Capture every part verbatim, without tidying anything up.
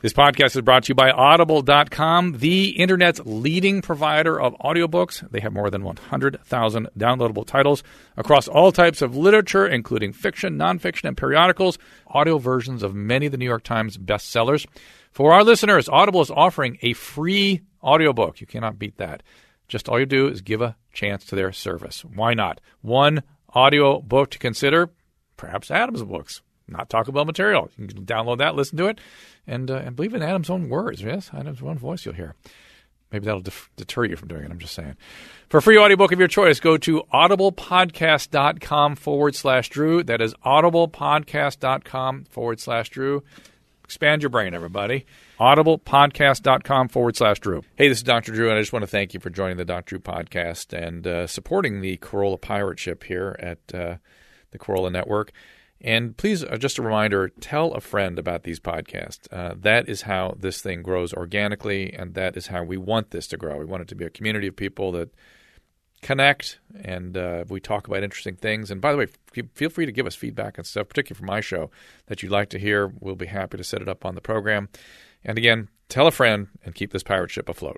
This podcast is brought to you by Audible dot com, the Internet's leading provider of audiobooks. They have more than one hundred thousand downloadable titles across all types of literature, including fiction, nonfiction, and periodicals, audio versions of many of the New York Times bestsellers. For our listeners, Audible is offering a free audiobook. You cannot beat that. Just all you do is give a chance to their service. Why not? One audio book to consider, perhaps Adam's books. Not talk about material. You can download that, listen to it, and uh, and believe in Adam's own words. Yes, Adam's own voice you'll hear. Maybe that'll def- deter you from doing it. I'm just saying. For a free audiobook of your choice, go to audiblepodcast.com forward slash Drew. That is audiblepodcast.com forward slash Drew. Expand your brain, everybody. audiblepodcast.com forward slash Drew. Hey, this is Doctor Drew, and I just want to thank you for joining the Doctor Drew podcast and uh, supporting the Corolla Pirate Ship here at uh, the Corolla Network. And please, uh, just a reminder, tell a friend about these podcasts. Uh, that is how this thing grows organically, and that is how we want this to grow. We want it to be a community of people that connect, and uh, we talk about interesting things. And by the way, f- feel free to give us feedback and stuff, particularly for my show, that you'd like to hear. We'll be happy to set it up on the program. And again, tell a friend and keep this pirate ship afloat.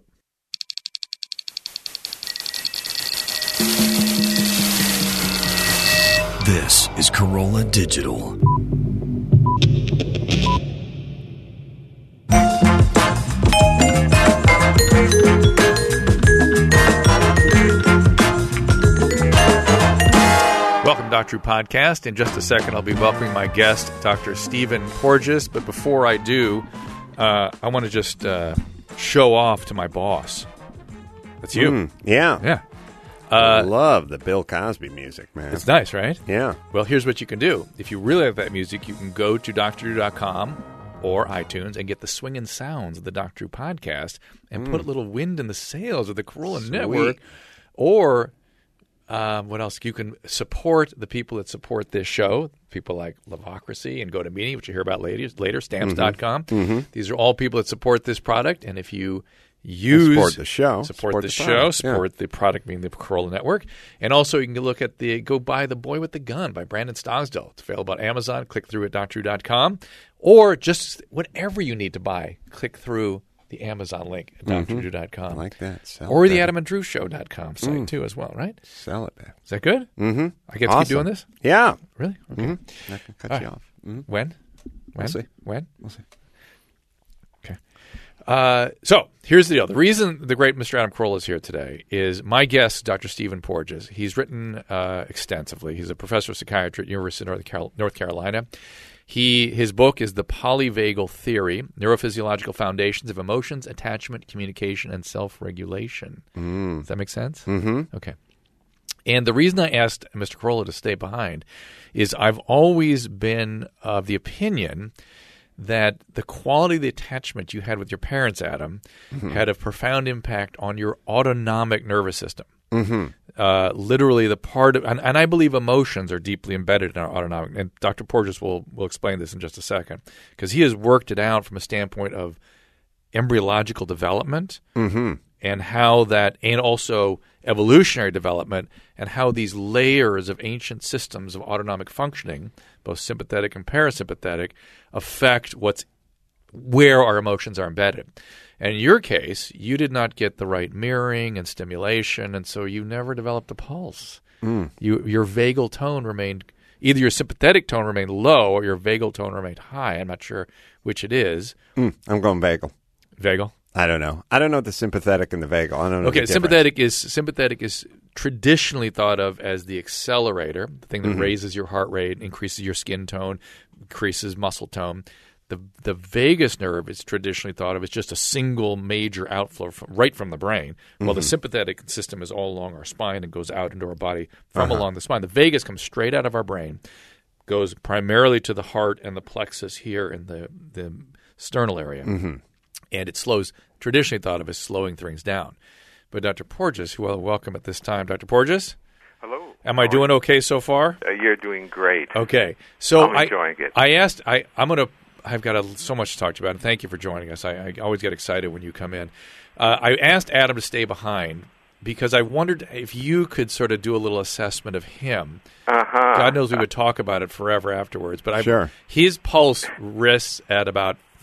This is Corolla Digital. Welcome, Doctor Drew Podcast. In just a second, I'll be welcoming my guest, Doctor Stephen Porges. But before I do, uh, I want to just uh, show off to my boss. That's you. Mm, yeah. Yeah. I Uh, love the Bill Cosby music, man. it's nice, right? Yeah. Well, here's what you can do. If you really like that music, you can go to dr drew dot com or iTunes and get the swinging sounds of the Doctor Drew Podcast and put a little wind in the sails of the Corolla Sweet. Network. Or um, what else? You can support the people that support this show, people like Levocracy and GoToMeeting, which you hear about later, later stamps dot com. Mm-hmm. These are all people that support this product. And if you use support the show. support, Support the, the show, product, support the product being the Corolla Network. And also you can look at the go buy The Boy with the Gun by Brandon Stogsdill. It's available on Amazon. Click through at dr drew dot com. Or just whatever you need to buy, click through the Amazon link at dr drew dot com. I like that. Sell Or it, the baby. adam and drew show dot com site Mm. too as well, right? Sell it, baby. Is that good? Mm-hmm. I get to keep Awesome. doing this? Yeah. Really? Okay. Mm-hmm. I can cut All you right. off. Mm-hmm. When? When? We'll see. When? We'll see. Okay. Uh, so here's the deal. The reason the great Mister Adam Carolla is here today is my guest, Doctor Stephen Porges. He's written uh, extensively. He's a professor of psychiatry at the University of North, Carol- North Carolina. He His book is The Polyvagal Theory, Neurophysiological Foundations of Emotions, Attachment, Communication, and Self-Regulation. Mm. Does that make sense? Mm-hmm. Okay. And the reason I asked Mister Carolla to stay behind is I've always been of the opinion that the quality of the attachment you had with your parents, Adam, mm-hmm. had a profound impact on your autonomic nervous system. Mm-hmm. Uh, literally the part of, and, and I believe emotions are deeply embedded in our autonomic, and Doctor Porges will, will explain this in just a second, because he has worked it out from a standpoint of embryological development Mm-hmm. and how that, and also evolutionary development, and how these layers of ancient systems of autonomic functioning, both sympathetic and parasympathetic, affect what's where our emotions are embedded. And in your case, you did not get the right mirroring and stimulation, and so you never developed a pulse. Mm. You, your vagal tone remained, either your sympathetic tone remained low or your vagal tone remained high. I'm not sure which it is. Mm. I'm going vagal. Vagal? I don't know. I don't know the sympathetic and the vagal. I don't know. Okay, the sympathetic is sympathetic is traditionally thought of as the accelerator, the thing that Mm-hmm. raises your heart rate, increases your skin tone, increases muscle tone. The the vagus nerve is traditionally thought of as just a single major outflow from, right from the brain, while Mm-hmm. the sympathetic system is all along our spine and goes out into our body from Uh-huh. along the spine. The vagus comes straight out of our brain, goes primarily to the heart and the plexus here in the, the sternal area, Mm-hmm. and it slows, traditionally thought of as slowing things down. But Doctor Porges, who I'll welcome at this time. Doctor Porges? Hello. Am I doing okay so far? Uh, you're doing great. Okay. So I'm I, enjoying it. I asked, I, I'm going to, I've got a, so much to talk to you about, and thank you for joining us. I, I always get excited when you come in. Uh, I asked Adam to stay behind because I wondered if you could sort of do a little assessment of him. Uh-huh. God knows we would talk about it forever afterwards, but I, Sure. his pulse rests at about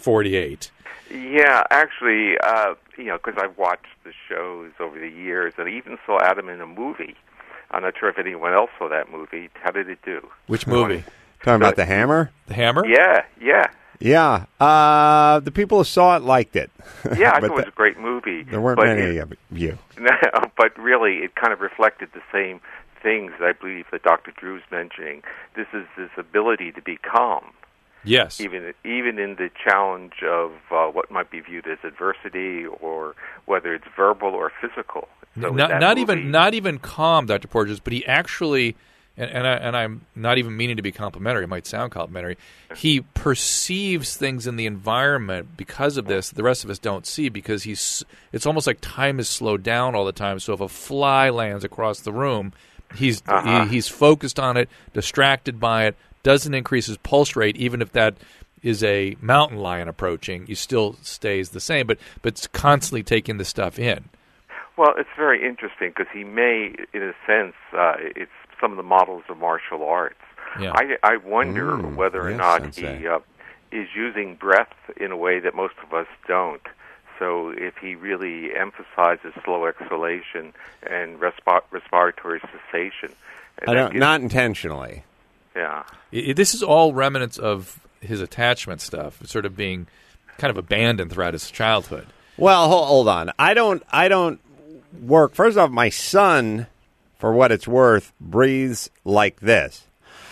forty-eight. Yeah, actually, uh, you know, because I've watched the shows over the years, and I even saw Adam in a movie. I'm not sure if anyone else saw that movie. How did it do? Which movie? Talking about the Hammer? The Hammer? Yeah, yeah. Yeah. Uh, the people who saw it liked it. Yeah, I But thought it was a great movie. There weren't but many it, of you. but really, it kind of reflected the same things that I believe that Doctor Drew's mentioning. This is this ability to be calm. Yes. Even even in the challenge of uh, what might be viewed as adversity, or whether it's verbal or physical. So in not that not movie, even not even calm, Doctor Porges, but he actually, and, and, I, and I'm not even meaning to be complimentary. It might sound complimentary. He perceives things in the environment because of this the rest of us don't see, because he's. It's almost like time is slowed down all the time. So if a fly lands across the room, he's Uh-huh. he, he's focused on it, distracted by it. Doesn't increase his pulse rate, even if that is a mountain lion approaching. He still stays the same, but but it's constantly taking the stuff in. Well, it's very interesting because he may, in a sense, uh, it's some of the models of martial arts. Yeah. I, I wonder Mm, whether or yes, not Sensei. he uh, is using breath in a way that most of us don't. So if he really emphasizes slow exhalation and respi- respiratory cessation. And I that don't, gives- not intentionally. Yeah. I- I- this is all remnants of his attachment stuff, sort of being kind of abandoned throughout his childhood. Well, hold, hold on. I don't. I don't work. First off, my son, for what it's worth, breathes like this.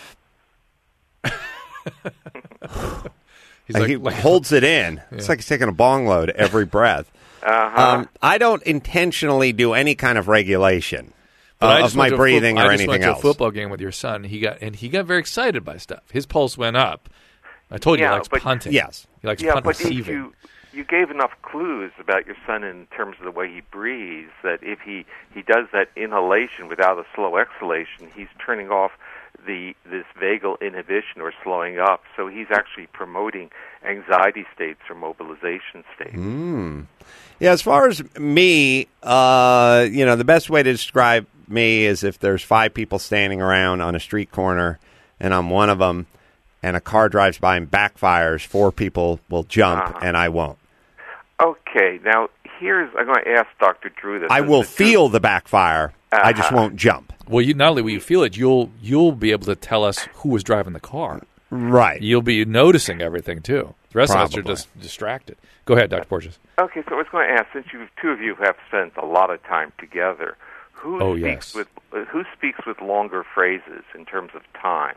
He's Like, like, he like- holds it in. It's like he's taking a bong load every breath. Uh-huh. Um, I don't intentionally do any kind of regulation But I uh, just of my went to a breathing foot- or I just anything went to else. a football game with your son. He got and he got very excited by stuff. His pulse went up. I told you Yeah, he likes but- punting. Yes. He likes Yeah, punt but if receiving. you you gave enough clues about your son in terms of the way he breathes that if he he does that inhalation without a slow exhalation, he's turning off the this vagal inhibition or slowing up. So he's actually promoting anxiety states or mobilization states. Mm. Yeah, as far as me, uh, you know, the best way to describe me is if there's five people standing around on a street corner and I'm one of them and a car drives by and backfires, four people will jump Uh-huh. and I won't. Okay, now here's I'm going to ask Doctor Drew this. I As will the two- feel the backfire. I just Uh-huh. won't jump. Well, you, not only will you feel it, you'll you'll be able to tell us who was driving the car. Right. You'll be noticing everything too. The rest of us are Probably. just distracted. Go ahead, Doctor Porges. Okay, so I was going to ask, since you two of you have spent a lot of time together, who Oh, speaks yes. with uh, who speaks with longer phrases in terms of time?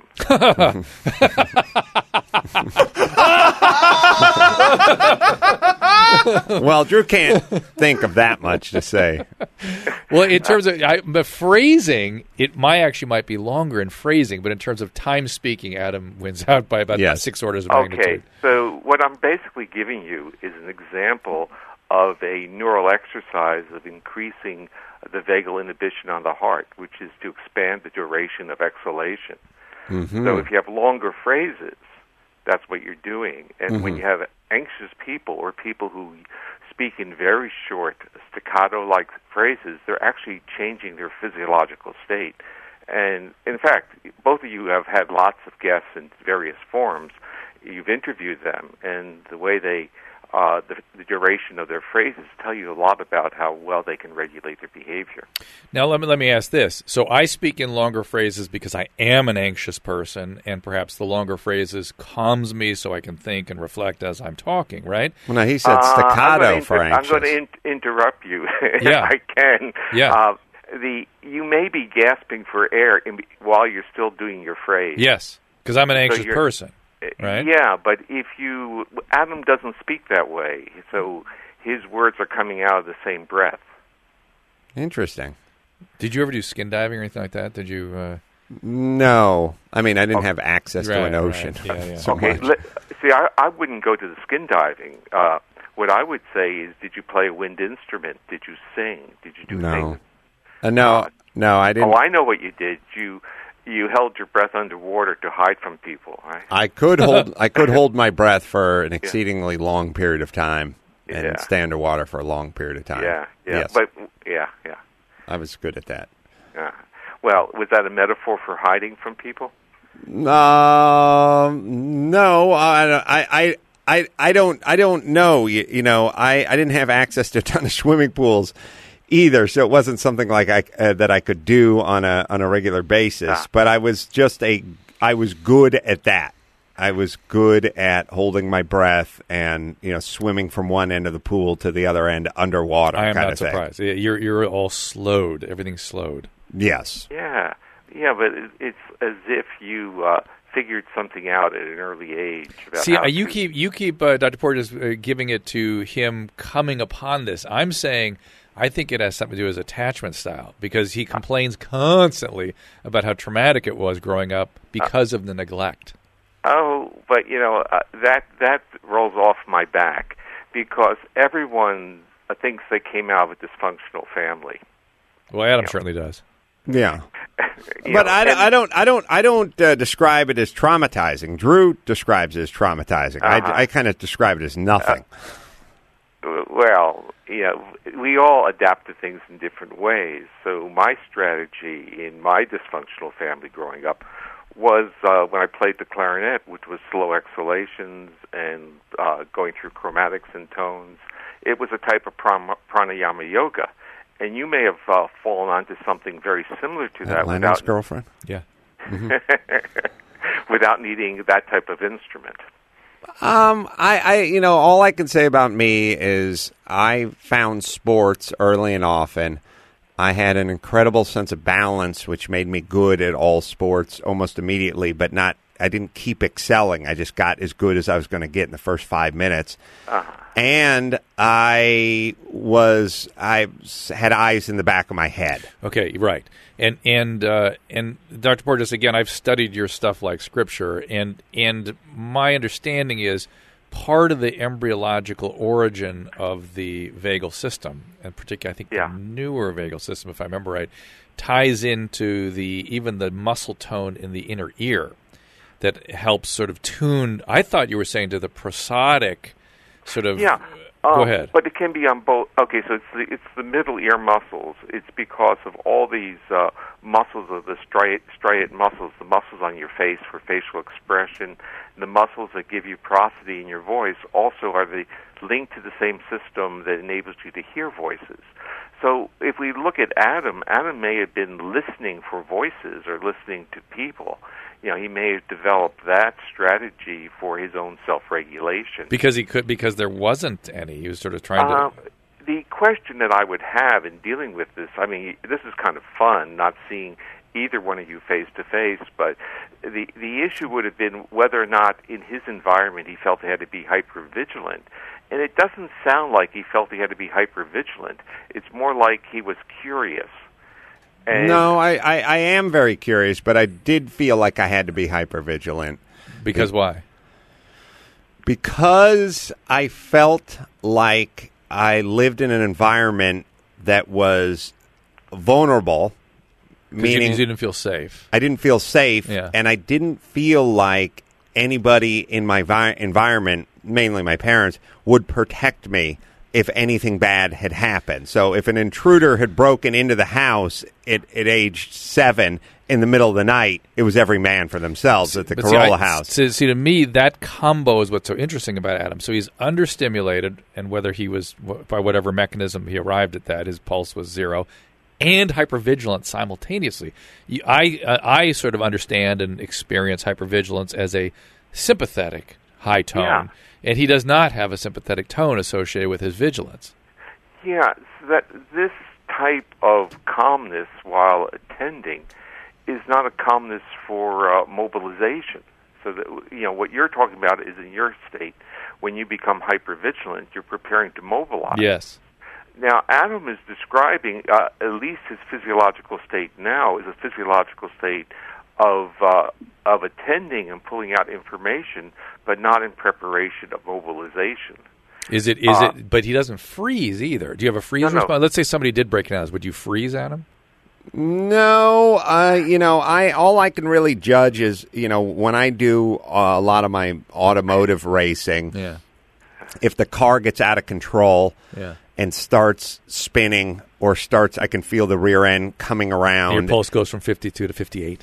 Well, Drew can't think of that much to say. Well, in terms of I, the phrasing, it might actually might be longer in phrasing, but in terms of time speaking, Adam wins out by about Yes. six orders of Okay, magnitude. so what I'm basically giving you is an example of a neural exercise of increasing the vagal inhibition on the heart, which is to expand the duration of exhalation. Mm-hmm. So if you have longer phrases, that's what you're doing. And Mm-hmm. when you have anxious people or people who speak in very short, staccato-like phrases, they're actually changing their physiological state. And in fact, both of you have had lots of guests in various forms. You've interviewed them, and the way they, uh, the, the duration of their phrases tell you a lot about how well they can regulate their behavior. Now, let me let me ask this. So, I speak in longer phrases because I am an anxious person, and perhaps the longer phrases calms me so I can think and reflect as I'm talking. Right? Well, no, he said Uh, staccato I'm gonna for inter- anxious. I'm going to in- interrupt you. Yeah. if I can. Yeah. Uh, the you may be gasping for air in, while you're still doing your phrase. Yes, because I'm an anxious you're- person. Right? Yeah, but if you Adam doesn't speak that way, so his words are coming out of the same breath. Interesting. Did you ever do skin diving or anything like that? Did you? Uh... No. I mean, I didn't have access to Right, an ocean. right. Yeah, yeah. so Okay, much. let, see, I, I wouldn't go to the skin diving. Uh, what I would say is, did you play a wind instrument? Did you sing? Did you do No. things? Uh, no, no, I didn't. Oh, I know what you did. You you held your breath underwater to hide from people, right? I could hold. I could hold my breath for an exceedingly long period of time and Yeah. stay underwater for a long period of time. Yeah, yeah, Yes, but yeah, yeah, I was good at that. yeah. Well, was that a metaphor for hiding from people? Um, no, I, I, I, I, I don't I don't know. You, you know, I, I didn't have access to a ton of swimming pools either, so it wasn't something like I uh, that I could do on a on a regular basis. Ah. But I was just a I was good at that. I was good at holding my breath and, you know, swimming from one end of the pool to the other end underwater. I am kind not of thing. surprised. You're you're all slowed. Everything's slowed. Yes. Yeah, yeah, but it's as if you uh, figured something out at an early age. About See, how you to... keep you keep uh, Doctor Porges uh, giving it to him coming upon this. I'm saying I think it has something to do with his attachment style, because he complains constantly about how traumatic it was growing up because of the neglect. Oh, but you know uh, that that rolls off my back, because everyone uh, thinks they came out of a dysfunctional family. Well, Adam you know. certainly does. Yeah, but know, I, and, I don't I don't I don't uh, describe it as traumatizing. Drew describes it as traumatizing. Uh-huh. I, I kind of describe it as nothing. Uh, well, you know, we all adapt to things in different ways. So my strategy in my dysfunctional family growing up was uh, when I played the clarinet, which was slow exhalations and uh, going through chromatics and tones. It was a type of pram- pranayama yoga, and you may have uh, fallen onto something very similar to that. Lennon's without girlfriend? Yeah. Mm-hmm. without needing that type of instrument. Um, I, I, you know, all I can say about me is I found sports early and often. I had an incredible sense of balance, which made me good at all sports almost immediately, but not, I didn't keep excelling. I just got as good as I was going to get in the first five minutes. Uh-huh. And I was, I had eyes in the back of my head. Okay, right. And and uh, and Doctor Porges, again, I've studied your stuff like Scripture, and and my understanding is part of the embryological origin of the vagal system, and particularly I think yeah. the newer vagal system, if I remember right, ties into the even the muscle tone in the inner ear that helps sort of tune. I thought you were saying to the prosodic sort of. Yeah. Go um, ahead. But it can be on both. Okay, so it's the, it's the middle ear muscles. It's because of all these uh, muscles of the striate, striate muscles, the muscles on your face for facial expression, the muscles that give you prosody in your voice also are the linked to the same system that enables you to hear voices. So if we look at Adam, Adam may have been listening for voices or listening to people. You know, he may have developed that strategy for his own self-regulation. Because he could, because there wasn't any. He was sort of trying to. Uh, the question that I would have in dealing with this, I mean, this is kind of fun, not seeing either one of you face to face, but the the issue would have been whether or not in his environment he felt he had to be hypervigilant. And it doesn't sound like he felt he had to be hypervigilant. It's more like he was curious. And no, I, I, I am very curious, but I did feel like I had to be hypervigilant. Because why? Because I felt like I lived in an environment that was vulnerable, meaning you didn't feel safe. I didn't feel safe, Yeah. and I didn't feel like anybody in my vi- environment, mainly my parents, would protect me if anything bad had happened. So if an intruder had broken into the house at, at age seven in the middle of the night, it was every man for themselves at the But Corolla see, I- house. See, see, to me, that combo is what's so interesting about Adam. So he's understimulated, and whether he was, by whatever mechanism he arrived at that, his pulse was zero, and hypervigilant simultaneously. You- I, uh, I sort of understand and experience hypervigilance as a sympathetic high tone. Yeah. And he does not have a sympathetic tone associated with his vigilance. Yeah, so that this type of calmness while attending is not a calmness for uh, mobilization. So that, you know, what you're talking about is in your state. When you become hypervigilant, you're preparing to mobilize. Yes. Now, Adam is describing uh, at least his physiological state now is a physiological state of uh, of attending and pulling out information, but not in preparation of mobilization. Is it? Is Uh, it? But he doesn't freeze either. Do you have a freeze No, no. response? Let's say somebody did break it out. Would you freeze, Adam? No, uh, you know, I all I can really judge is, you know, when I do uh, a lot of my automotive racing, Yeah. if the car gets out of control Yeah. and starts spinning or starts, I can feel the rear end coming around. And your pulse goes from fifty-two to fifty-eight.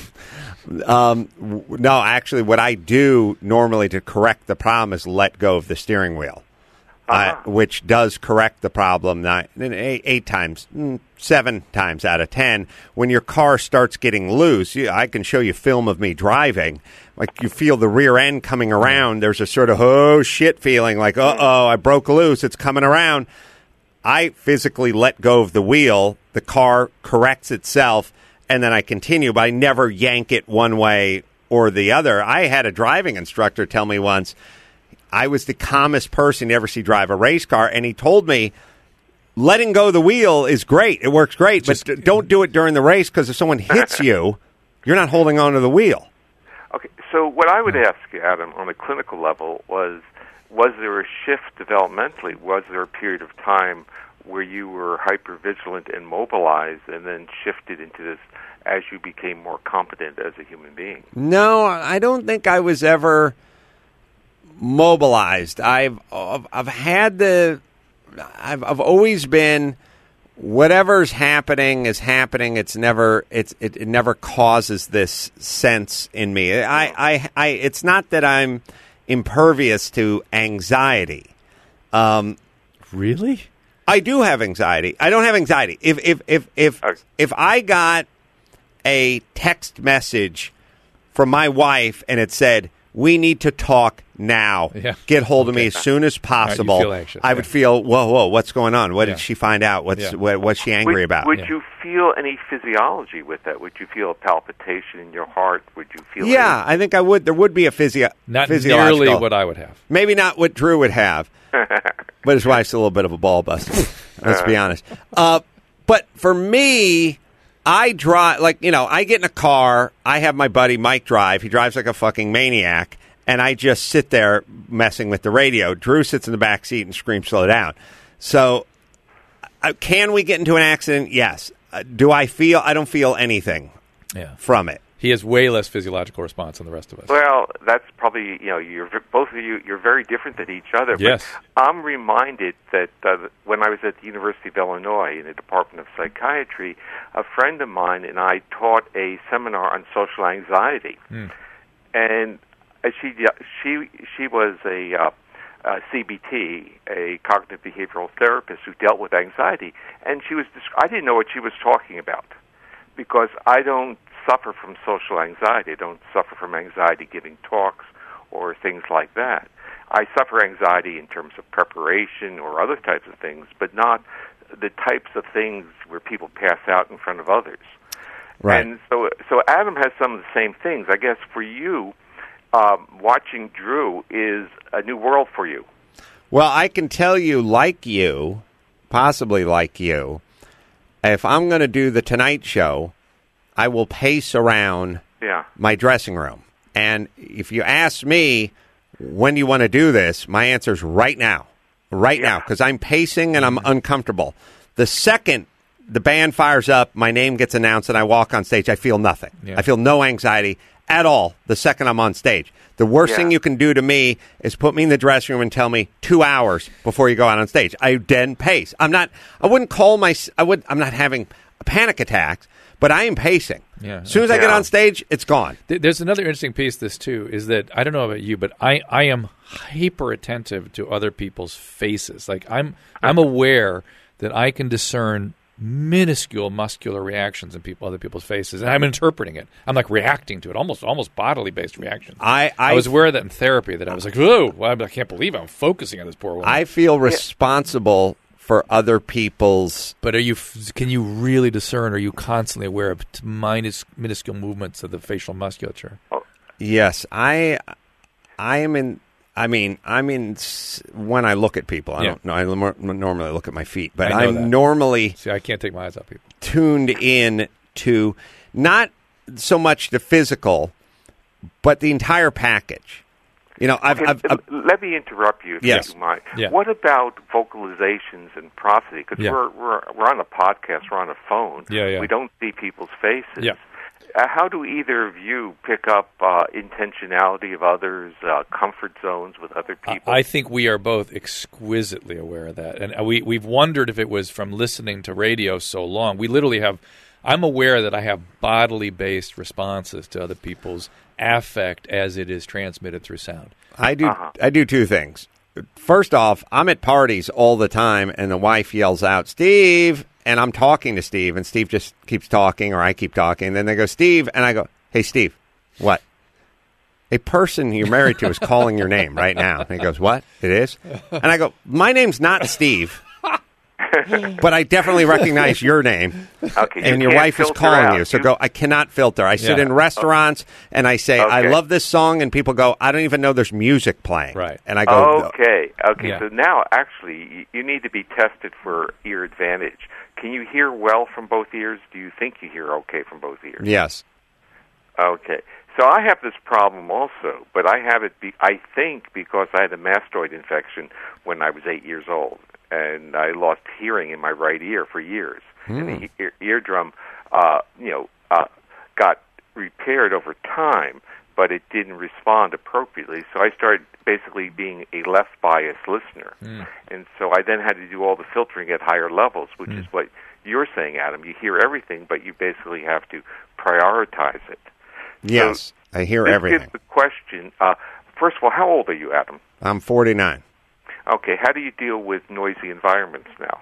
um, w- no, actually, what I do normally to correct the problem is let go of the steering wheel, uh-huh. uh, which does correct the problem nine, eight, eight times, seven times out of ten. When your car starts getting loose, you, I can show you film of me driving. Like you feel the rear end coming around. There's a sort of, oh, shit feeling like, uh-oh, I broke loose. It's coming around. I physically let go of the wheel. The car corrects itself, and then I continue, but I never yank it one way or the other. I had a driving instructor tell me once, I was the calmest person you ever see drive a race car, and he told me, letting go of the wheel is great. It works great, Just, but don't do it during the race because if someone hits you, you're not holding on to the wheel. Okay, so what I would ask you, Adam, on a clinical level was, was there a shift developmentally? Was there a period of time where you were hypervigilant and mobilized and then shifted into this as you became more competent as a human being? No, I don't think I was ever mobilized. I've I've, I've had the I've I've always been whatever's happening is happening. It's never it's it, it never causes this sense in me. I, I I it's not that I'm impervious to anxiety. Um, really? I do have anxiety. I don't have anxiety. If if if if okay. if I got a text message from my wife and it said, "We need to talk now. Yeah. Get hold of Okay. me as soon as possible." Right, you feel anxious, I yeah. would feel, whoa, whoa, what's going on? What Yeah. did she find out? What's Yeah. what, what's she angry would, about? Would Yeah. you feel any physiology with that? Would you feel a palpitation in your heart? Would you feel? Yeah, I think I would. There would be a physio- Not physiological. nearly what I would have. Maybe not what Drew would have, but his wife's a little bit of a ball buster. Let's be honest. Uh, but for me, I drive, like, you know, I get in a car. I have my buddy Mike drive. He drives like a fucking maniac. And I just sit there messing with the radio. Drew sits in the back seat and screams, slow down. So uh, can we get into an accident? Yes. Uh, do I feel? I don't feel anything Yeah. from it. He has way less physiological response than the rest of us. Well, that's probably, you know, you're both of you, you're very different than each other. Yes. But I'm reminded that uh, when I was at the University of Illinois in the Department of Psychiatry, a friend of mine and I taught a seminar on social anxiety. Mm. And she she she was a, uh, a C B T, a cognitive behavioral therapist who dealt with anxiety, and she was. I didn't know what she was talking about because I don't suffer from social anxiety. I don't suffer from anxiety giving talks or things like that. I suffer anxiety in terms of preparation or other types of things, but not the types of things where people pass out in front of others. Right. And so, so Adam has some of the same things. I guess for you, um, watching Drew is a new world for you. Well, I can tell you, like you, possibly like you, if I'm going to do the Tonight Show, I will pace around Yeah. my dressing room. And if you ask me, when do you want to do this? My answer is right now. Right Yeah. now, because I'm pacing and I'm uncomfortable. The second the band fires up, my name gets announced, and I walk on stage, I feel nothing. Yeah. I feel no anxiety at all the second I'm on stage. The worst Yeah. thing you can do to me is put me in the dressing room and tell me two hours before you go out on stage. I then pace. I'm not, I wouldn't call my, I would, I'm not having a panic attacks, but I am pacing. Yeah. As soon as I get Yeah. on stage, it's gone. Th- There's another interesting piece to this, too, is that, I don't know about you, but I, I am hyper attentive to other people's faces. Like, I'm I'm aware that I can discern minuscule muscular reactions in people, other people's faces, and I'm interpreting it. I'm like reacting to it, almost almost bodily based reactions. I, I, I was aware of that in therapy. That I was like, "Whoa! Well, I can't believe I'm focusing on this poor woman." I feel responsible for other people's. but are you? f- Can you really discern? Are you constantly aware of t- minus, minuscule movements of the facial musculature? Yes, I, I am in. I mean, I'm in s- when I look at people. I Yeah. don't know. I nor- normally look at my feet, but I know I'm that. normally See, I can't take my eyes off people. tuned in to not so much the physical, but the entire package. You know, I've, Okay, I've, I've let me interrupt you if Yes. you don't mind. Yeah. What about vocalizations and prosody? Because Yeah. we're, we're we're on a podcast, we're on a phone. Yeah, yeah. We don't see people's faces. Yeah. uh, how do either of you pick up uh, intentionality of others, uh, comfort zones with other people? I think we are both exquisitely aware of that. And we, we've wondered if it was from listening to radio so long. We literally have, I'm aware that I have bodily-based responses to other people's affect as it is transmitted through sound. I do. Uh-huh. I do two things. First off, I'm at parties all the time, and the wife yells out, "Steve!" And I'm talking to Steve, and Steve just keeps talking, or I keep talking. And then they go, "Steve," and I go, "Hey, Steve, what?" A person you're married to is calling your name right now. And he goes, "What? It is?" And I go, "My name's not Steve, but I definitely recognize your name." Okay, and you your can't wife is filter calling out. you. So go, I cannot filter. I sit Yeah. in restaurants and I say, Okay. I love this song, and people go, I don't even know there's music playing. Right. And I go, Okay, okay. Yeah. So now, actually, you, you need to be tested for ear advantage. Can you hear well from both ears? Do you think you hear okay from both ears? yes. Okay. So I have this problem also, but I have it, be, I think, because I had a mastoid infection when I was eight years old, and I lost hearing in my right ear for years. And the ear, eardrum, uh, you know, uh, got repaired over time, but it didn't respond appropriately. So I started basically being a left bias listener. Mm. And so I then had to do all the filtering at higher levels, which Mm. is what you're saying, Adam. You hear everything, but you basically have to prioritize it. Yes. I hear This everything. gives the question, uh, first of all, how old are you, Adam? I'm forty-nine. Okay, how do you deal with noisy environments now?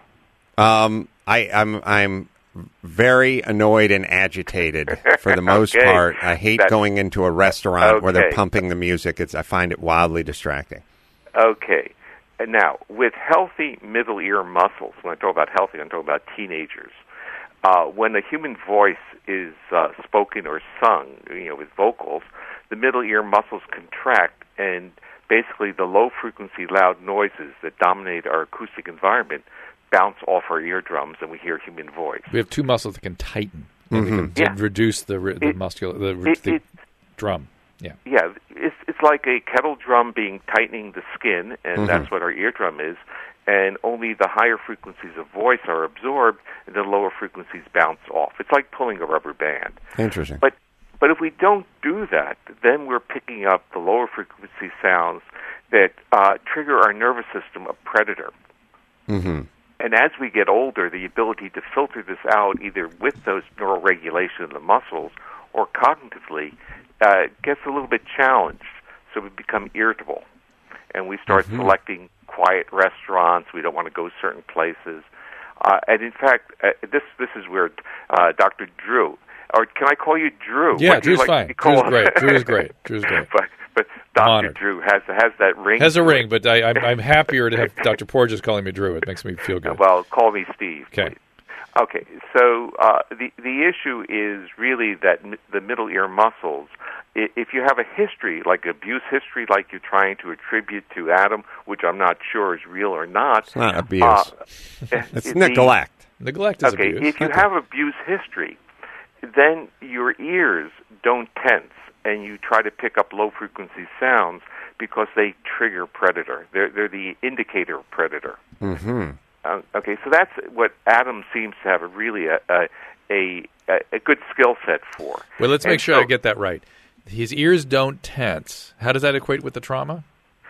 Um, I, I'm I'm very annoyed and agitated for the most Okay. part. I hate That's- going into a restaurant where they're Okay. pumping the music. It's I find it wildly distracting. Okay. And now, with healthy middle ear muscles, when I talk about healthy, I'm talking about teenagers. Uh, when a human voice is uh, spoken or sung, you know, with vocals, the middle ear muscles contract, and basically the low-frequency loud noises that dominate our acoustic environment bounce off our eardrums, and we hear human voice. We have two muscles that can tighten. And Mm-hmm. they can Yeah. d- reduce the, ri- the It- muscular, the, it- the it- drum. Yeah. Yeah, it's it's like a kettle drum being tightening the skin, and Mm-hmm. that's what our eardrum is. And only the higher frequencies of voice are absorbed, and the lower frequencies bounce off. It's like pulling a rubber band. Interesting. But but if we don't do that, then we're picking up the lower frequency sounds that uh, trigger our nervous system a predator. Mm-hmm. And as we get older, the ability to filter this out, either with those neural regulation of the muscles or cognitively, uh, gets a little bit challenged. So we become irritable, and we start Mm-hmm. selecting quiet restaurants. We don't want to go certain places. Uh, and in fact, uh, this this is where uh, Doctor Drew, or can I call you Drew? Yeah, What do you Drew's like to fine. be Drew's called? great. Drew is great. Drew's great. but but I'm Doctor honored. Drew has has that ring. Has a to ring, it. but I, I'm, I'm happier to have Doctor Porges calling me Drew. It makes me feel good. Well, call me Steve. Okay. Please. Okay. So uh, the the issue is really that m- the middle ear muscles. I- If you have a history, like abuse history, like you're trying to attribute to Adam, which I'm not sure is real or not. It's not abuse. uh, It's the- neglect. Neglect is Okay, abuse. if you have abuse history, then your ears don't tense, and you try to pick up low frequency sounds because they trigger predator. They're they're the indicator of predator. Mm-hmm. Uh, okay, so that's what Adam seems to have a really a a, a, a good skill set for. Well, let's And make sure so- I get that right. His ears don't tense. How does that equate with the trauma?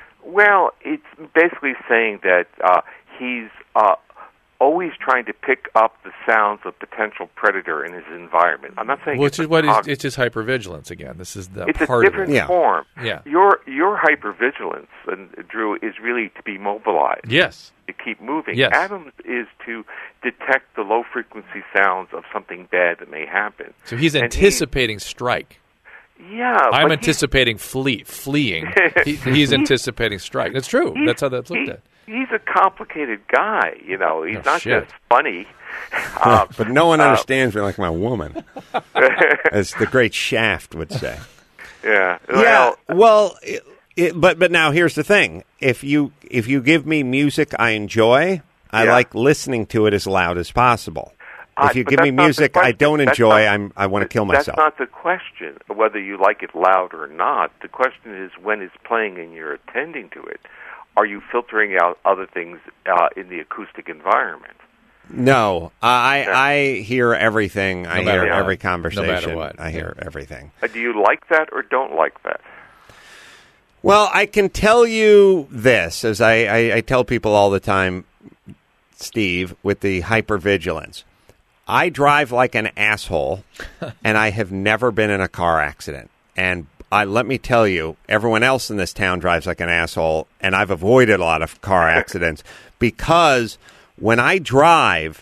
Well, it's basically saying that uh, he's uh, always trying to pick up the sounds of potential predator in his environment. I'm not saying Which it's is a what is cog- it's just hypervigilance again. This is the it's a part of different it. Yeah. form. Yeah. Your your hypervigilance, and Drew, is really to be mobilized, Yes. to keep moving. Yes. Adams is to detect the low frequency sounds of something bad that may happen. So he's And he- anticipating strike. Yeah, I'm but he's- anticipating flee, fleeing. he, he's anticipating strike. That's true. he's- That's how that's looked he- at. He's a complicated guy. You know, he's Oh, not shit. just funny. Um, But no one uh, understands me like my woman, as the great Shaft would say. yeah. Yeah. Well, Well, it, it, but but now here's the thing: if you if you give me music I enjoy, I Yeah. like listening to it as loud as possible. Uh, If you but give me that's not the music I question. don't That's enjoy, not- I'm I want to kill That's myself. not the question, whether you like it loud or not. The question is when it's playing and you're attending to it, are you filtering out other things uh, in the acoustic environment? No, I I hear everything. I matter hear what. every conversation. No matter what. I hear everything. Uh, do you like that or don't like that? Well, I can tell you this, as I, I, I tell people all the time, Steve, with the hypervigilance. I drive like an asshole, and I have never been in a car accident. And I, let me tell you, everyone else in this town drives like an asshole, and I've avoided a lot of car accidents because when I drive,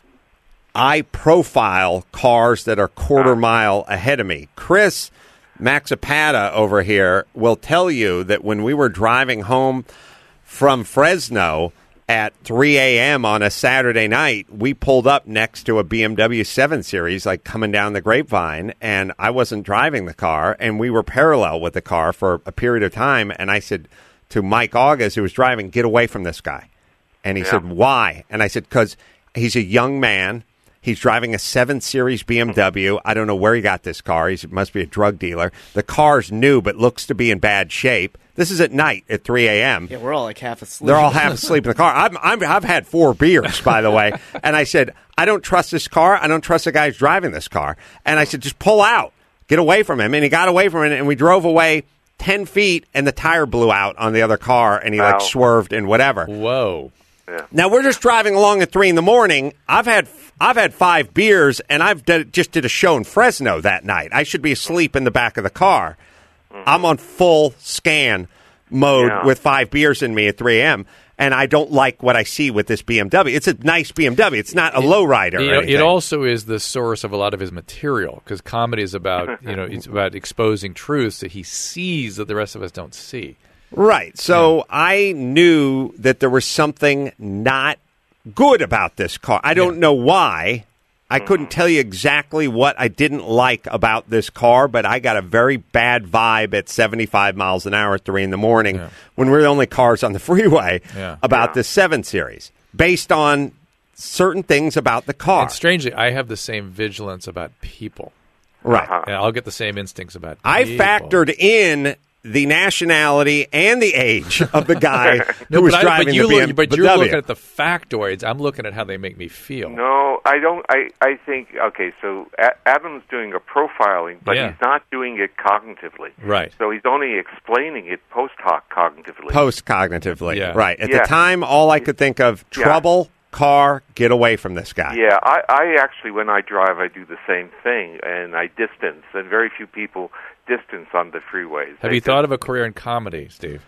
I profile cars that are quarter mile ahead of me. Chris Maxipata over here will tell you that when we were driving home from Fresno at three a.m. on a Saturday night, we pulled up next to a B M W seven Series, like coming down the Grapevine, and I wasn't driving the car, and we were parallel with the car for a period of time, and I said to Mike August, who was driving, get away from this guy. And he Yeah. said, why? And I said, because he's a young man. He's driving a seven Series B M W. I don't know where he got this car. He must be a drug dealer. The car's new, but looks to be in bad shape. This is at night at three a.m. Yeah, we're all like half asleep. They're all half asleep in the car. I'm, I'm, I've had four beers, by the way. And I said, I don't trust this car. I don't trust the guy who's driving this car. And I said, just pull out. Get away from him. And he got away from it, and we drove away ten feet, and the tire blew out on the other car, and he, like, Wow. swerved and whatever. Whoa. Now, we're just driving along at three in the morning. I've had I've had five beers, and I've did, just did a show in Fresno that night. I should be asleep in the back of the car. I'm on full scan mode Yeah. with five beers in me at three a.m., and I don't like what I see with this B M W. It's a nice B M W. It's not a lowrider or You know, anything. it also is the source of a lot of his material because comedy is about you know it's about exposing truths that he sees that the rest of us don't see. Right. So I knew that there was something not good about this car. I don't know why. I couldn't tell you exactly what I didn't like about this car, but I got a very bad vibe at seventy-five miles an hour at three in the morning Yeah. when we're the only cars on the freeway Yeah. about Yeah. this seven Series based on certain things about the car. And strangely, I have the same vigilance about people. Right. Uh-huh. And I'll get the same instincts about I people. factored in the nationality and the age of the guy No, who was but, I, driving but, you the B M look, W. but you're looking at the factoids. I'm looking at how they make me feel. No, I don't. I, I think, okay, so A- Adam's doing a profiling, but Yeah. he's not doing it cognitively. Right. So he's only explaining it post hoc cognitively. Post cognitively. Yeah. Right. At Yeah. the time, all I could think of, Yeah. trouble, car, get away from this guy. Yeah, I, I actually, when I drive, I do the same thing, and I distance, and very few people distance on the freeways. Have They you just- thought of a career in comedy, Steve?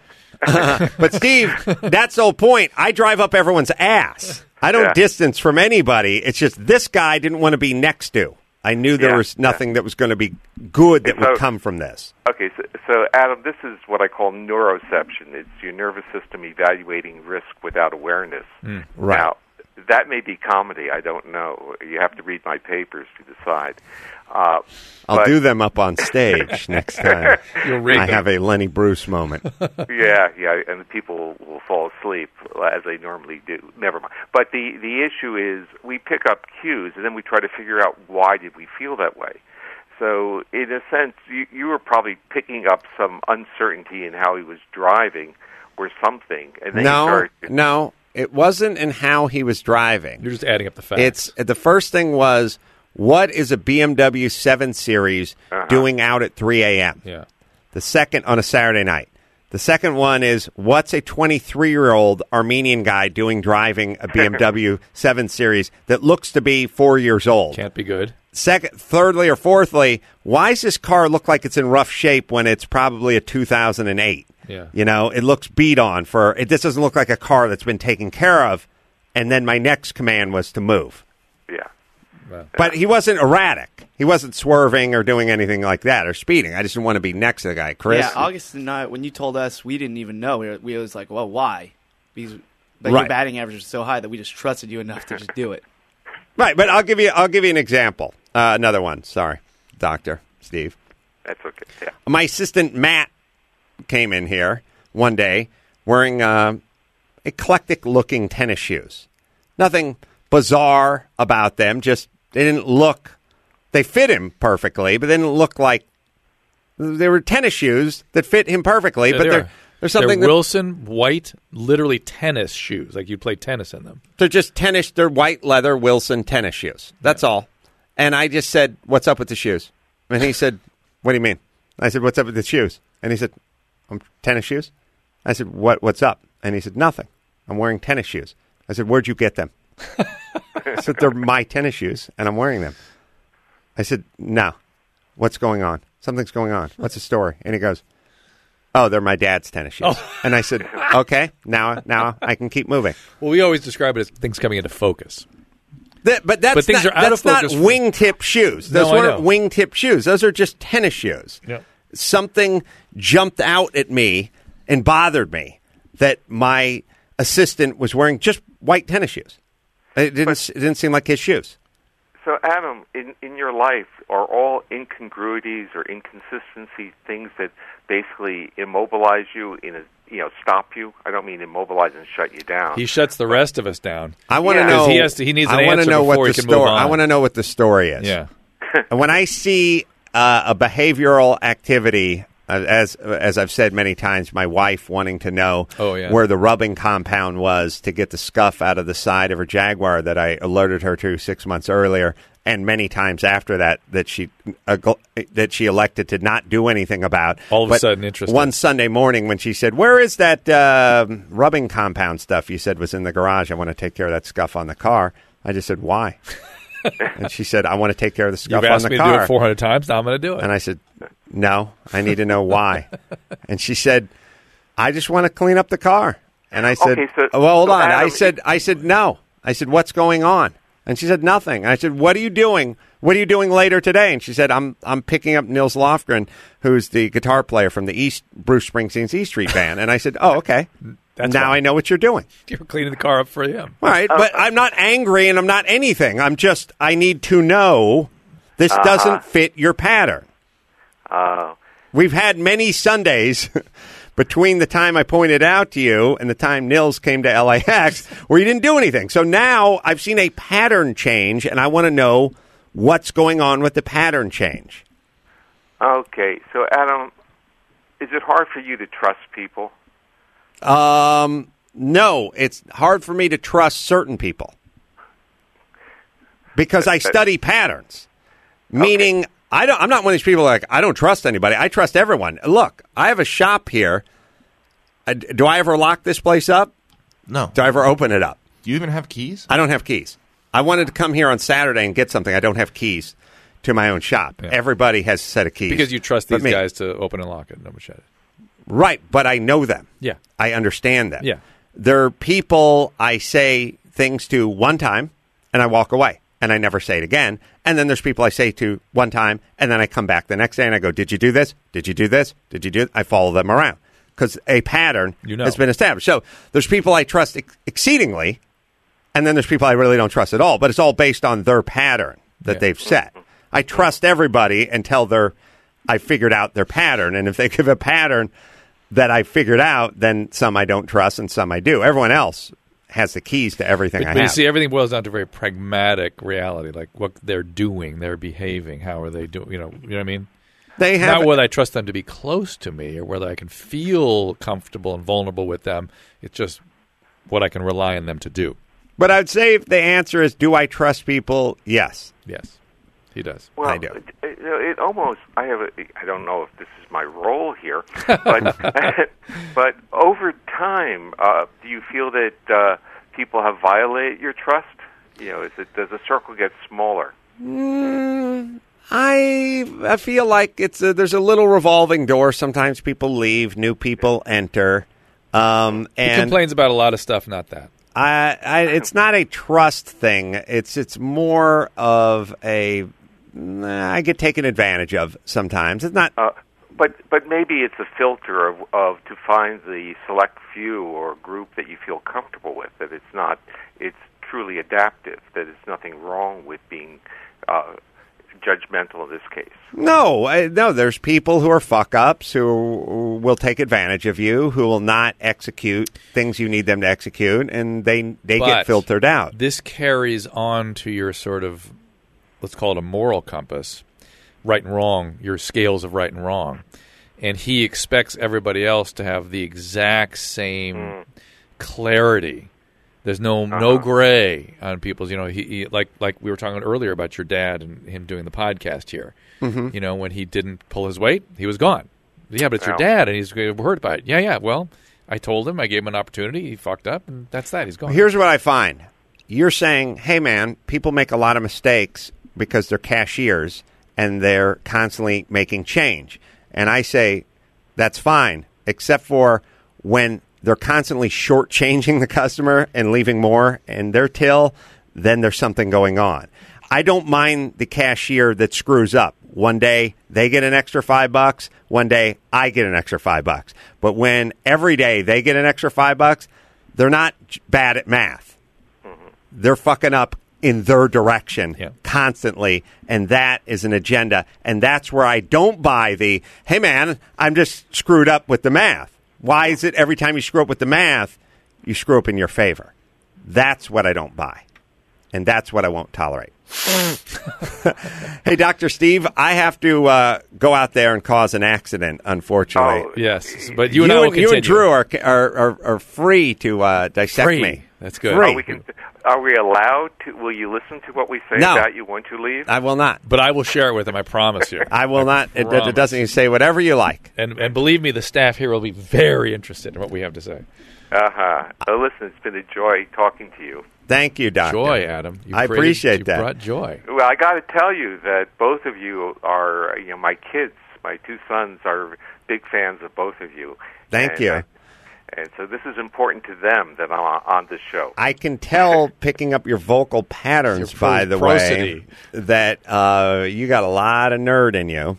But, Steve, that's the whole point. I drive up everyone's ass. I don't Yeah. distance from anybody. It's just this guy didn't want to be next to. I knew there Yeah, was nothing that was going to be good that So- would come from this. Okay, so, so Adam, this is what I call neuroception. It's your nervous system evaluating risk without awareness. Right. Now, that may be comedy. I don't know. You have to read my papers to decide. Uh, I'll but- do them up on stage next time. You'll read I them. have a Lenny Bruce moment. Yeah, yeah, and people will fall asleep as they normally do. Never mind. But the the issue is we pick up cues and then we try to figure out why did we feel that way. So in a sense, you, you were probably picking up some uncertainty in how he was driving or something, and then you No, started. no, it wasn't in how he was driving. You're just adding up the facts. It's the first thing was, what is a B M W seven Series Uh-huh. doing out at three a.m.? yeah. The second on a Saturday night. The second one is, what's a twenty-three-year-old Armenian guy doing driving a B M W seven Series that looks to be four years old? Can't be good. Second, thirdly, or fourthly, why does this car look like it's in rough shape when it's probably a two thousand eight? Yeah. You know, it looks beat on for it. This doesn't look like a car that's been taken care of. And then my next command was to move. Yeah. But he wasn't erratic. He wasn't swerving or doing anything like that or speeding. I just didn't want to be next to the guy. Chris? Yeah, August and I, when you told us, we didn't even know. We were, we was like, well, why? Because, but Right. your batting average is so high that we just trusted you enough to just do it. Right, but I'll give you I'll give you an example. Uh, another one. Sorry, Doctor Steve. That's okay. Yeah. My assistant Matt came in here one day wearing uh, eclectic-looking tennis shoes. Nothing bizarre about them. Just they didn't look. They fit him perfectly, but they didn't look like they were tennis shoes that fit him perfectly. Yeah, but they they're are. There's something They're that, Wilson white, literally tennis shoes, like you'd play tennis in them. they're just tennis. They're white leather Wilson tennis shoes. That's all. And I just said, "What's up with the shoes?" And he said, "What do you mean?" I said, "What's up with the shoes?" And he said, "Um, tennis shoes." I said, "What? What's up?" And he said, "Nothing. I'm wearing tennis shoes." I said, "Where'd you get them?" I said, "They're my tennis shoes, and I'm wearing them." I said, "No. What's going on? Something's going on. What's the story?" And he goes, "Oh, they're my dad's tennis shoes." Oh. And I said, "Okay, now now I can keep moving." Well, we always describe it as things coming into focus. That, but that's But things not, are out that's of focus not for- wingtip shoes. Those No, I weren't know. wingtip shoes. Those are just tennis shoes. Yeah. Something jumped out at me and bothered me that my assistant was wearing just white tennis shoes. It didn't. It didn't seem like his shoes. So, Adam, in, in your life, are all incongruities or inconsistencies things that basically immobilize you, in a, you know, stop you? I don't mean immobilize and shut you down. He shuts the rest of us down. I want to Yeah. know. 'Cause he has to- he needs an I wanna answer know before what he the can move story. on. I want to know what the story is. Yeah. And when I see uh, a behavioral activity, uh, as as I've said many times, my wife wanting to know Oh, yeah. where the rubbing compound was to get the scuff out of the side of her Jaguar that I alerted her to six months earlier, and many times after that that she uh, go- that she elected to not do anything about. All of a But sudden interested. One Sunday morning when she said, "Where is that uh, rubbing compound stuff you said was in the garage? I want to take care of that scuff on the car." I just said, "Why?" And she said, "I want to take care of the scuff You've on asked the me car." to do it four hundred times. Now I'm going to do it. And I said, "No, I need to know why." And she said, "I just want to clean up the car." And I said, Okay, so- "Well, hold so on." I Adam, said, "I said no." I said, "What's going on?" And she said, "Nothing." And I said, "What are you doing? What are you doing later today?" And she said, "I'm I'm picking up Nils Lofgren, who's the guitar player from the East Bruce Springsteen's E Street Band." And I said, "Oh, okay. That's now why. I know what you're doing." You're cleaning the car up for him. All right, but I'm not angry and I'm not anything. I'm just I need to know this doesn't fit your pattern. Uh, We've had many Sundays between the time I pointed out to you and the time Nils came to L A X where you didn't do anything. So now I've seen a pattern change, and I want to know what's going on with the pattern change. okay, so Adam, is it hard for you to trust people? Um, no, it's hard for me to trust certain people because I study patterns. Meaning, I don't. I'm not one of these people like I don't trust anybody. I trust everyone. Look, I have a shop here. Uh, do I ever lock this place up? No. Do I ever open it up? Do you even have keys? I don't have keys. I wanted to come here on Saturday and get something. I don't have keys to my own shop. Yeah. Everybody has a set of keys. Because you trust but these me. guys to open and lock it. No machete. Right, but I know them. Yeah. I understand them. Yeah. They're people I say things to one time and I walk away and I never say it again. And then there's people I say to one time and then I come back the next day and I go, "Did you do this? Did you do this? Did you do it?" I follow them around because a pattern You know. has been established. So there's people I trust ex- exceedingly and then there's people I really don't trust at all. But it's all based on their pattern that Yeah. they've set. I trust everybody until they're I figured out their pattern. And if they give a pattern that I figured out, then some I don't trust and some I do. Everyone else has the keys to everything But, I but you have. see, everything boils down to very pragmatic reality, like what they're doing, they're behaving, how are they doing? You know, you know what I mean? they have Not whether I trust them to be close to me or whether I can feel comfortable and vulnerable with them. It's just what I can rely on them to do. But I'd say if the answer is, do I trust people? Yes. Yes, he does. Well, I do. It, it, it almost. I have. A, I don't know if this is my role here, but but over time, uh, do you feel that uh, people have violated your trust? You know, is it does the circle get smaller? Mm, I I feel like it's a, there's a little revolving door. Sometimes people leave, new people enter. Um, He and complains about a lot of stuff, not that. I, I, it's not a trust thing. It's it's more of a nah, I get taken advantage of sometimes. It's not. Uh, but but maybe it's a filter of, of to find the select few or group that you feel comfortable with. That it's not. It's truly adaptive. That it's nothing wrong with being uh, judgmental in this case. No, I, no. There's people who are fuck ups who will take advantage of you, who will not execute things you need them to execute, and they they But get filtered out. This carries on to your sort of, let's call it a moral compass, right and wrong, your scales of right and wrong. and he expects everybody else to have the exact same mm. clarity. There's no uh-huh. no gray on people's. You know, he, he like like we were talking earlier about your dad and him doing the podcast here. Mm-hmm. You know, when he didn't pull his weight, he was gone. Yeah, but it's wow. your dad, and he's hurt by it. Yeah, yeah. Well, I told him, I gave him an opportunity. He fucked up, and that's that. He's gone. Here's what I find. You're saying, hey, man, people make a lot of mistakes because they're cashiers, and they're constantly making change. And I say, that's fine, except for when they're constantly shortchanging the customer and leaving more in their till, then there's something going on. I don't mind the cashier that screws up. One day they get an extra five bucks. One day I get an extra five bucks. But when every day they get an extra five bucks, they're not bad at math. Mm-hmm. They're fucking up in their direction yeah. constantly, and that is an agenda. And that's where I don't buy the, hey, man, I'm just screwed up with the math. Why is it every time you screw up with the math, you screw up in your favor? That's what I don't buy, and that's what I won't tolerate. Hey, Doctor Steve, I have to uh, go out there and cause an accident, unfortunately. Oh, yes, but you and, you I will and, you and continue. Drew are, are, are, are free to uh, dissect free. me. That's good. Free. Oh, we can, are we allowed to? Will you listen to what we say No. about you once you leave? I will not. But I will share it with him, I promise you. I will I not. It, it doesn't even say whatever you like. And, and believe me, the staff here will be very interested in what we have to say. Uh-huh. Oh, listen, it's been a joy talking to you. Thank you, Doctor. Joy, Adam. You I created, appreciate you that. brought joy. Well, I got to tell you that both of you are, you know, my kids, my two sons are big fans of both of you. Thank and, you. Uh, and so this is important to them that I'm on this show. I can tell, picking up your vocal patterns, Your by the prosody. way, that uh, you got a lot of nerd in you,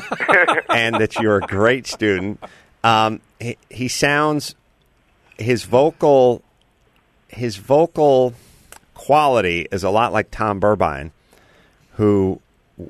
and that you're a great student. Um, he, he sounds, his vocal, his vocal quality is a lot like Tom Burbine, who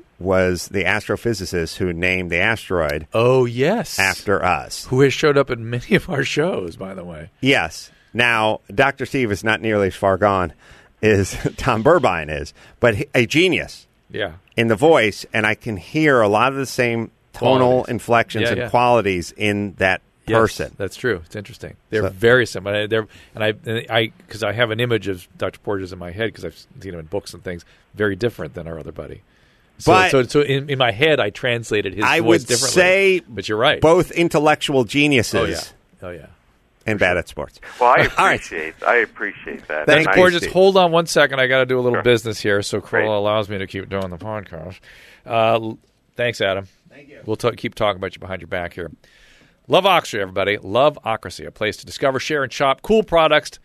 was the astrophysicist who named the asteroid Oh, yes. after us. Who has showed up in many of our shows, by the way. Yes. Now, Doctor Steve is not nearly as far gone as Tom Burbine is, but he- a genius Yeah. in the voice, and I can hear a lot of the same tonal Qualities. inflections Yeah, and yeah. qualities in that Yes, person. that's true. It's interesting. They're So- very similar. They're and I and I because I have an image of Doctor Porges in my head because I've seen him in books and things. Very different than our other buddy. So, But- so, so in, in my head, I translated his I voice would differently. say but you're right. both intellectual geniuses Oh yeah. Oh yeah. and bad at sports. Well, I All right. appreciate I appreciate that. Thank And Doctor I- you. Porges, Steve. hold on one second. I got to do a little Sure. business here, so Great. Corolla allows me to keep doing the podcast. Uh, l- thanks, Adam. Thank you. We'll t- keep talking about you behind your back here. Loveocracy, everybody. Loveocracy, a place to discover, share, and shop cool products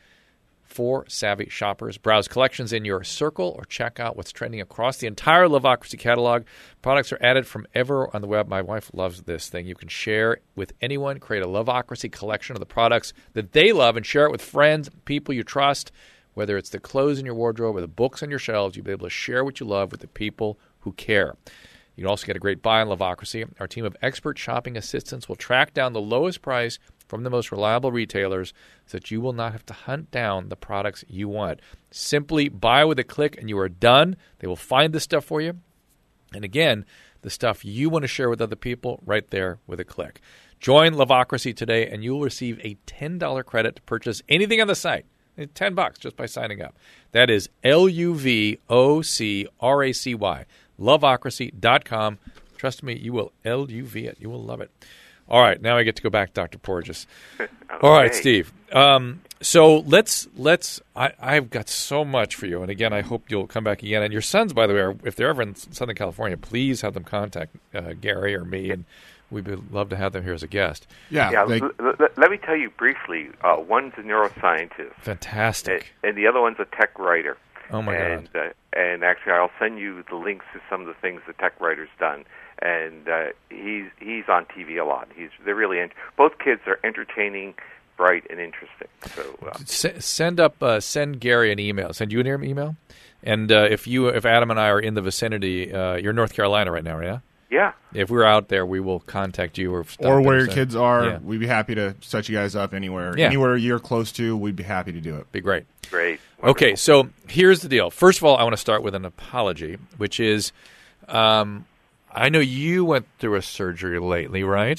for savvy shoppers. Browse collections in your circle or check out what's trending across the entire Loveocracy catalog. Products are added from ever on the web. My wife loves this thing. You can share with anyone, create a Loveocracy collection of the products that they love and share it with friends, people you trust. Whether it's the clothes in your wardrobe or the books on your shelves, you'll be able to share what you love with the people who care. You can also get a great buy on Loveocracy. Our team of expert shopping assistants will track down the lowest price from the most reliable retailers so that you will not have to hunt down the products you want. Simply buy with a click and you are done. They will find the stuff for you. And again, the stuff you want to share with other people right there with a click. Join Loveocracy today and you will receive a ten dollars credit to purchase anything on the site. It's ten bucks just by signing up. That is L U V O C R A C Y. Loveocracy dot com. Trust me, you will L U V it. You will love it. All right, now I get to go back to Doctor Porges. Okay. All right, Steve. Um, so let's let's. I, I've got so much for you, and again, I hope you'll come back again. And your sons, by the way, are, if they're ever in Southern California, please have them contact uh, Gary or me, and we'd be, love to have them here as a guest. Yeah. Yeah, they- l- l- let me tell you briefly. Uh, one's a neuroscientist, Fantastic. and, and the other one's a tech writer. Oh my and, God. Uh, and actually, I'll send you the links to some of the things the tech writer's done. And uh, he's he's on T V a lot. He's they're really ent- both kids are entertaining, bright, and interesting. So uh, S- send up, uh, send Gary an email. Send you an email, and uh, if you, if Adam and I are in the vicinity, uh, you're in North Carolina right now, yeah? yeah, If we're out there, we will contact you or stop or in where or your say- kids are, Yeah. we'd be happy to set you guys up anywhere. Yeah. Anywhere you're close to, we'd be happy to do it. Be great. great. Okay, Wonderful. so here's the deal. First of all, I want to start with an apology, which is, um, I know you went through a surgery lately, right?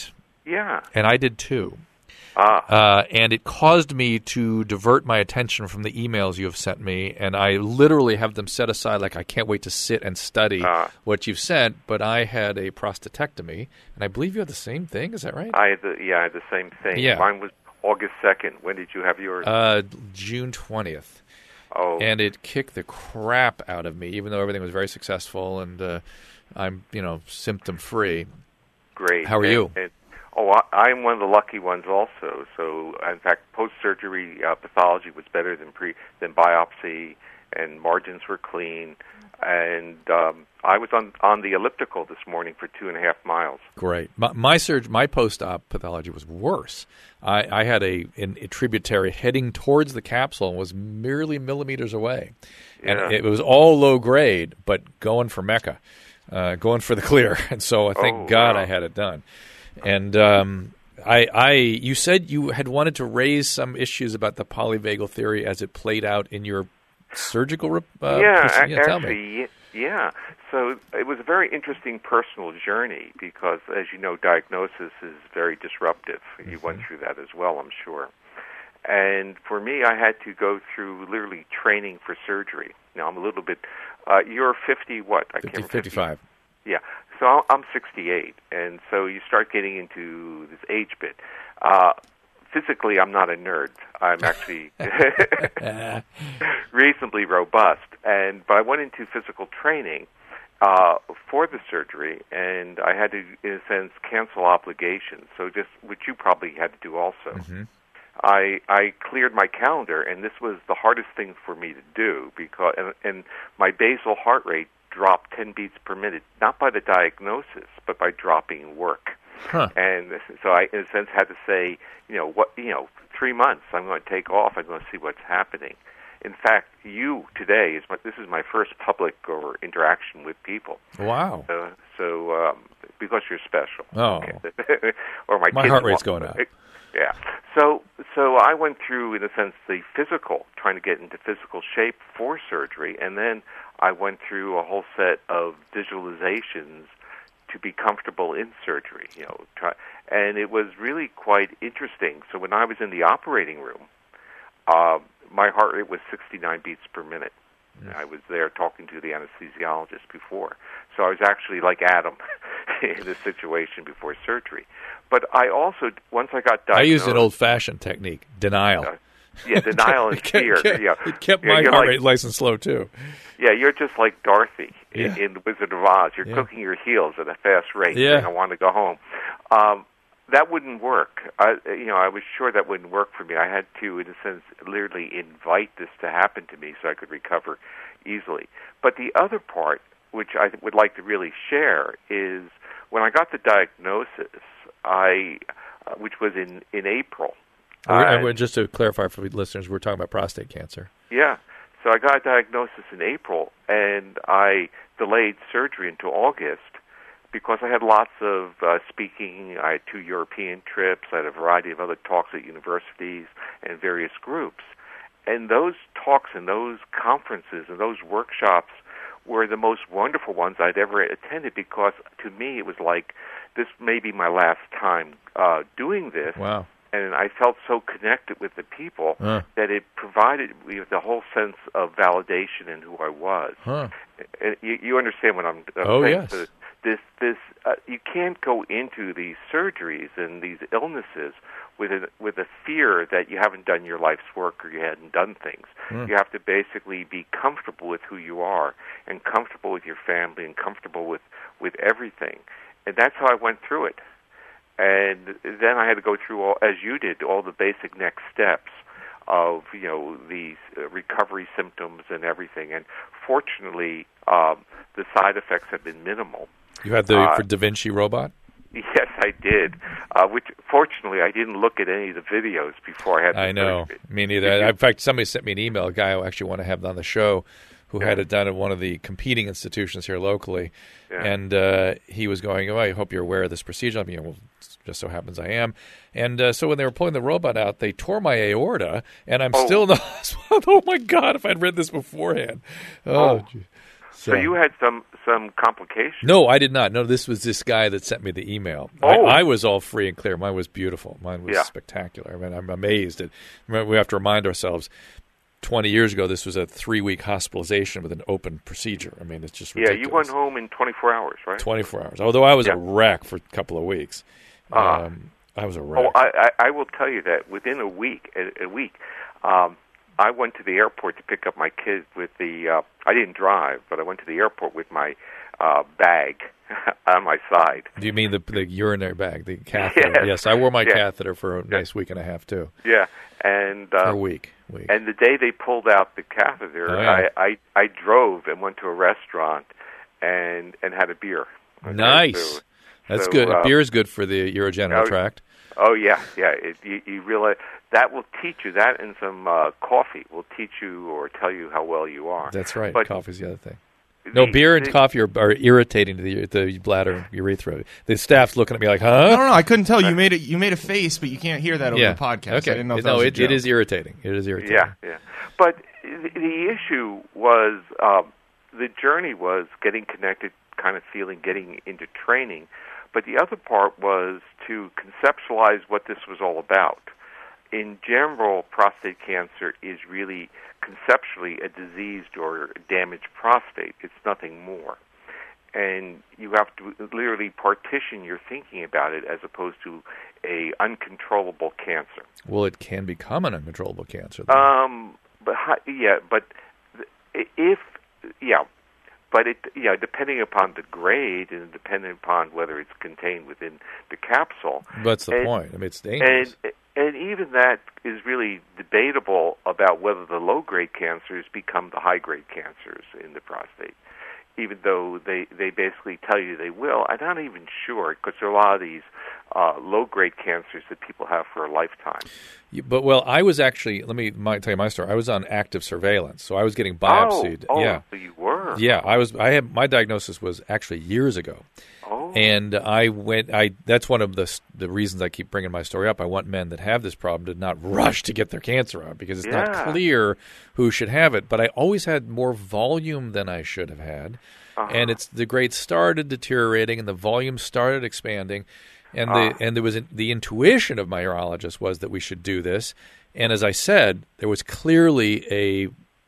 Yeah. and I did too. Ah. Uh, and it caused me to divert my attention from the emails you have sent me, and I literally have them set aside like I can't wait to sit and study Ah. what you've sent, but I had a prostatectomy, and I believe you had the same thing. Is that right? I had the, yeah, I had the same thing. Yeah. Mine was August second. When did you have yours? Uh, June twentieth. oh. And it kicked the crap out of me, even though everything was very successful and uh, I'm, you know, symptom-free. Great. How are And- you? and- oh, I, I'm one of the lucky ones also. So, in fact, post-surgery uh, pathology was better than pre than biopsy, and margins were clean. And um, I was on on the elliptical this morning for two and a half miles. Great. My, my surg- my post-op pathology was worse. I, I had a, an, a tributary heading towards the capsule and was merely millimeters away. And Yeah. it was all low grade, but going for Mecca, uh, going for the clear. And so I thank Oh, God wow. I had it done. And um, I, I, you said you had wanted to raise some issues about the polyvagal theory as it played out in your surgical rep- uh, yeah, proce- a- yeah, tell me. actually, y- yeah. So it was a very interesting personal journey because, as you know, diagnosis is very disruptive. You Mm-hmm. went through that as well, I'm sure. And for me, I had to go through literally training for surgery. Now, I'm a little bit, uh, you're fifty what? I fifty, can't remember. fifty-five. Yeah. So I'm sixty-eight, and so you start getting into this age bit. Uh, physically, I'm not a nerd. I'm actually reasonably robust, and but I went into physical training uh, for the surgery, and I had to, in a sense, cancel obligations. So just which you probably had to do also. Mm-hmm. I I cleared my calendar, and this was the hardest thing for me to do because and, and my basal heart rate dropped ten beats per minute, not by the diagnosis, but by dropping work. Huh. And so I, in a sense, had to say, you know, what, you know, three months. I'm going to take off. I'm going to see what's happening. In fact, you today is my, this is my first public or interaction with people. Wow. Uh, so um, because you're special. Oh. or my My kids heart rate's want- going up. Yeah. So so I went through, in a sense, the physical, trying to get into physical shape for surgery, and then I went through a whole set of visualizations to be comfortable in surgery. You know, try, and it was really quite interesting. So when I was in the operating room, uh, my heart rate was sixty-nine beats per minute. Mm. I was there talking to the anesthesiologist before. So I was actually like Adam in this situation before surgery. But I also, once I got diagnosed... I used an old-fashioned technique, denial. Uh, yeah, denial and It kept- fear. kept- yeah. It kept Yeah, my you're heart like- rate nice and slow, too. Yeah, you're just like Dorothy Yeah. in, in The Wizard of Oz. You're Yeah. cooking your heels at a fast rate. Yeah. saying, I want to go home. Um, that wouldn't work. I, you know, I was sure that wouldn't work for me. I had to, in a sense, literally invite this to happen to me so I could recover easily. But the other part, which I would like to really share, is when I got the diagnosis, I, uh, which was in, in April. We're- uh, and we're- just to clarify for listeners, we're talking about prostate cancer. Yeah. So I got a diagnosis in April, and I delayed surgery until August because I had lots of uh, speaking. I had two European trips. I had a variety of other talks at universities and various groups. And those talks and those conferences and those workshops were the most wonderful ones I'd ever attended because, to me, it was like this may be my last time uh, doing this. Wow. And I felt so connected with the people Huh. that it provided me with a whole sense of validation in who I was. Huh. And you, you understand what I'm, I'm Oh, saying? yes. So this, this, uh, you can't go into these surgeries and these illnesses with a, with a fear that you haven't done your life's work or you hadn't done things. Hmm. You have to basically be comfortable with who you are and comfortable with your family and comfortable with, with everything. And that's how I went through it. And then I had to go through, all, as you did, all the basic next steps of, you know, these uh, recovery symptoms and everything. And fortunately, um, the side effects have been minimal. You had the Uh, for Da Vinci robot? Yes, I did. Uh, which, fortunately, I didn't look at any of the videos before I had the I know. surgery. Me neither. Did you? In fact, somebody sent me an email, a guy who actually want to have on the show, who had it done at one of the competing institutions here locally. Yeah. And uh, he was going, oh, I hope you're aware of this procedure. I mean, well, just so happens I am. And uh, so when they were pulling the robot out, they tore my aorta, and I'm Oh. still in the hospital. Oh, my God, if I'd read this beforehand. Oh, Oh. gee. So you had some some complications. No, I did not. No, this was this guy that sent me the email. Oh. I, I was all free and clear. Mine was beautiful. Mine was Yeah. spectacular. I mean, I'm amazed. At, we have to remind ourselves, twenty years ago, this was a three-week hospitalization with an open procedure. I mean, it's just Yeah, ridiculous. you went home in twenty-four hours, right? twenty-four hours. Although I was Yeah. a wreck for a couple of weeks. Uh, Um, I was a wreck. Oh, I, I, I will tell you that within a week, a, a week, um, I went to the airport to pick up my kids with the. Uh, I didn't drive, but I went to the airport with my uh, bag on my side. Do you mean the the urinary bag, the catheter? Yes. Yes, I wore my Yeah. catheter for a nice week and a half too. Yeah, and Or uh, a week. week. and the day they pulled out the catheter, Oh, yeah. I, I I drove and went to a restaurant and and had a beer. Okay, Nice. so- That's so, good. uh, Beer is good for the urogenital oh, tract. Oh yeah, yeah. It, you, you realize that will teach you that, and some uh, coffee will teach you or tell you how well you are. That's right. But Coffee's the other thing. No, the- beer and the- coffee are, are irritating to the the bladder, urethra. The staff's looking at me like, I huh? don't know. I couldn't tell. You made it. You made a face, but you can't hear that over Yeah. the podcast. Okay. I didn't know if no, that was a it, it joke. is irritating. It is irritating. Yeah, yeah. But the, the issue was um, the journey was getting connected, kind of feeling, getting into training. But the other part was to conceptualize what this was all about. In general, prostate cancer is really conceptually a diseased or damaged prostate. It's nothing more. And you have to literally partition your thinking about it as opposed to a uncontrollable cancer. Well, it can become an uncontrollable cancer. though. Um, but hi- yeah, but th- if yeah, but it yeah, depending upon the grade and depending upon whether it's contained within the capsule. That's the and- point. I mean, it's dangerous. And and even that is really debatable about whether the low grade cancers become the high grade cancers in the prostate. Even though they, they basically tell you they will, I'm not even sure because there are a lot of these uh, low-grade cancers that people have for a lifetime. You- but well, I was actually. Let me my, tell you my story. I was on active surveillance, so I was getting biopsied. Oh, oh yeah, so you were. yeah. I was. I had my diagnosis was actually years ago. Oh. And I went. I that's one of the the reasons I keep bringing my story up. I want men that have this problem to not rush to get their cancer out because it's Yeah. not clear who should have it. But I always had more volume than I should have had, Uh-huh. and it's the grade started deteriorating and the volume started expanding, and the Ah. and there was the intuition of my urologist was that we should do this. And as I said, there was clearly a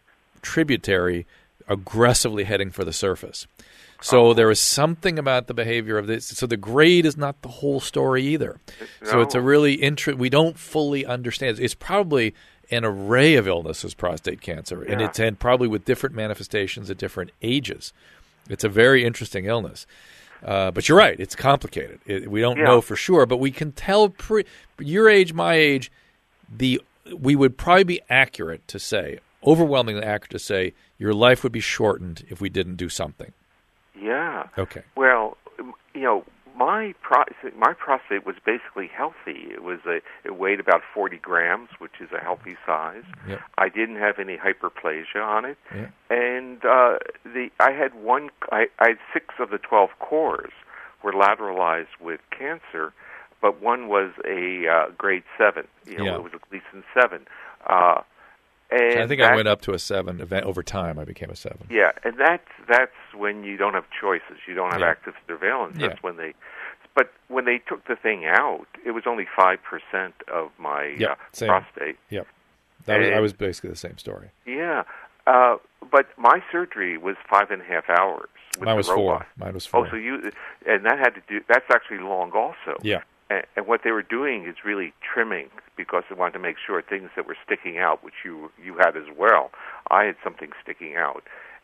tributary aggressively heading for the surface. So there is something about the behavior of this. So the grade is not the whole story either. So it's a No. really interesting. We don't fully understand. It's probably an array of illnesses, prostate cancer, and Yeah. it's and probably with different manifestations at different ages. It's a very interesting illness. Uh, but you're right; it's complicated. It, we don't Yeah. know for sure, but we can tell. Pre- your age, my age, the we would probably be accurate to say, overwhelmingly accurate to say, your life would be shortened if we didn't do something. Yeah. Okay. Well, um, you know, my pro- my prostate was basically healthy. It was a it weighed about forty grams, which is a healthy size. Yep. I didn't have any hyperplasia on it, Yeah. and uh, the I had one. I, I had six of the twelve cores were lateralized with cancer, but one was a uh, grade seven. You know, Yeah. it was at least in seven. Uh, and So I think that, I went up to a seven. Event over time, I became a seven. Yeah, and that's that's when you don't have choices. You don't have Yeah. active surveillance. Yeah. That's when they. But when they took the thing out, it was only five percent of my Yeah, uh, same. prostate. Yep. That was, I And- was basically the same story. Yeah, uh, but my surgery was five and a half hours with Mine the was robot. four. Mine was four. Oh, so you and that had to do. That's actually long also. Yeah. And, and what they were doing is really trimming because they wanted to make sure things that were sticking out, which you you had as well. I had something sticking out,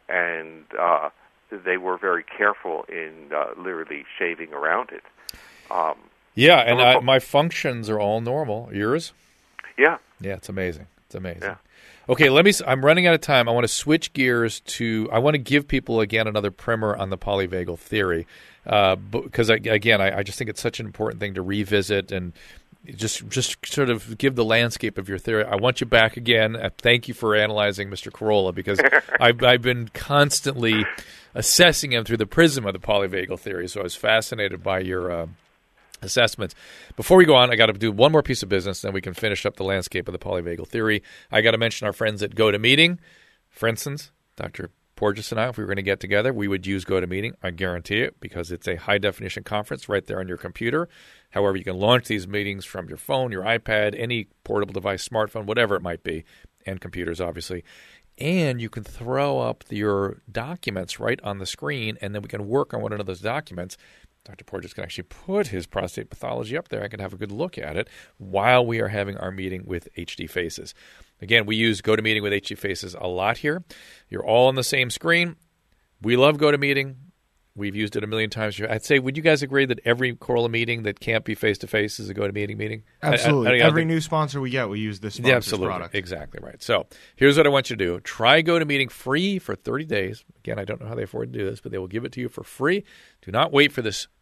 and uh, they were very careful in uh, literally shaving around it. Um, Yeah, and Number I, four- my functions are all normal. Yours? yeah. Yeah, it's amazing. It's amazing. Yeah. Okay, let me. s- I'm running out of time. I want to switch gears to. I want to give people again another primer on the polyvagal theory, uh, because I, again, I, I just think it's such an important thing to revisit and just just sort of give the landscape of your theory. I want you back again. Uh, thank you for analyzing Mister Carolla because I've I've been constantly assessing him through the prism of the polyvagal theory. So I was fascinated by your. Uh, assessments. Before we go on, I got to do one more piece of business, then we can finish up the landscape of the polyvagal theory. I got to mention our friends at GoToMeeting. For instance, Doctor Porges and I, if we were going to get together, we would use GoToMeeting. I guarantee it, because it's a high-definition conference right there on your computer. However, you can launch these meetings from your phone, your iPad, any portable device, smartphone, whatever it might be, and computers, obviously. And you can throw up your documents right on the screen, and then we can work on one of those documents. Doctor Porges can actually put his prostate pathology up there. I can have a good look at it while we are having our meeting with H D Faces. Again, we use GoToMeeting with H D Faces a lot here. You're all on the same screen. We love GoToMeeting. We've used it a million times. I'd say, would you guys agree that every Corolla meeting that can't be face-to-face is a GoToMeeting meeting? Absolutely. I, I, I every think, new sponsor we get, we use this sponsor's yeah, absolutely. product. Exactly right. So here's what I want you to do. Try GoToMeeting free for thirty days. Again, I don't know how they afford to do this, but they will give it to you for free. Do not wait for this.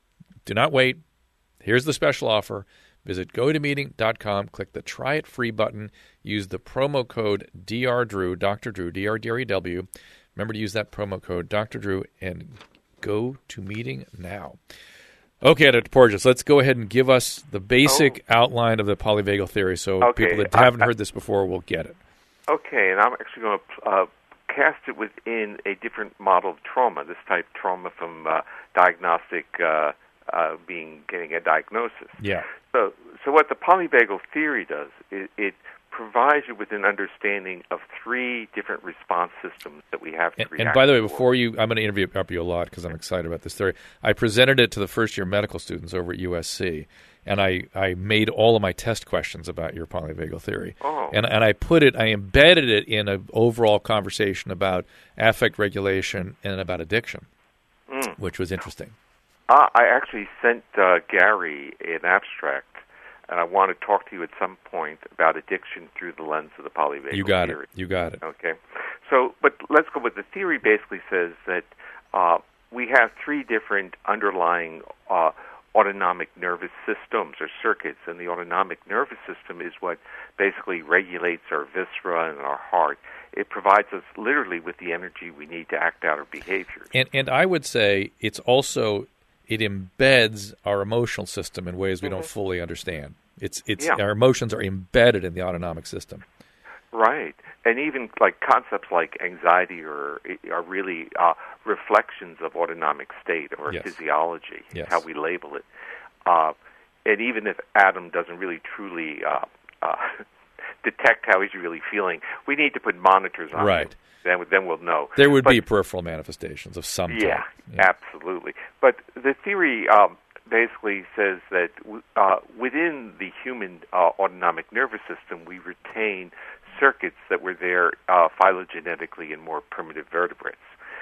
Do not wait. Here's the special offer. Visit go to meeting dot com, click the Try It Free button, use the promo code D R Drew, Doctor Drew, D R D R E W. Remember to use that promo code Doctor Drew and go to meeting now. Okay, Doctor Porges, let's go ahead and give us the basic oh. outline of the polyvagal theory so okay. people that haven't I, heard this before will get it. Okay, and I'm actually going to uh, cast it within a different model of trauma, this type of trauma from uh, diagnostic uh, uh, being getting a diagnosis. Yeah. So, so what the polyvagal theory does is it provides you with an understanding of three different response systems that we have to and, react and by the way, to. before you, I'm going to interview you a lot because I'm excited about this theory. I presented it to the first-year medical students over at U S C, and I, I made all of my test questions about your polyvagal theory. Oh. And, and I put it, I embedded it in an overall conversation about affect regulation and about addiction, mm. which was interesting. Uh, I actually sent uh, Gary an abstract, and I want to talk to you at some point about addiction through the lens of the polyvagal You got theory. it. You got it. Okay. So, but let's go with the theory. Basically, says that uh, we have three different underlying uh, autonomic nervous systems or circuits, and the autonomic nervous system is what basically regulates our viscera and our heart. It provides us literally with the energy we need to act out our behaviors. And and I would say it's also it embeds our emotional system in ways we mm-hmm. don't fully understand. It's it's yeah. our emotions are embedded in the autonomic system. Right, and even like concepts like anxiety are are really uh, reflections of autonomic state or yes. physiology, yes. how we label it. Uh, and even if Adam doesn't really truly uh, uh, detect how he's really feeling, we need to put monitors on right. him. Then, then we'll know. There would but, be peripheral manifestations of some yeah, type. Yeah, absolutely. But the theory um, basically says that uh, within the human uh, autonomic nervous system, we retain circuits that were there uh, phylogenetically in more primitive vertebrates.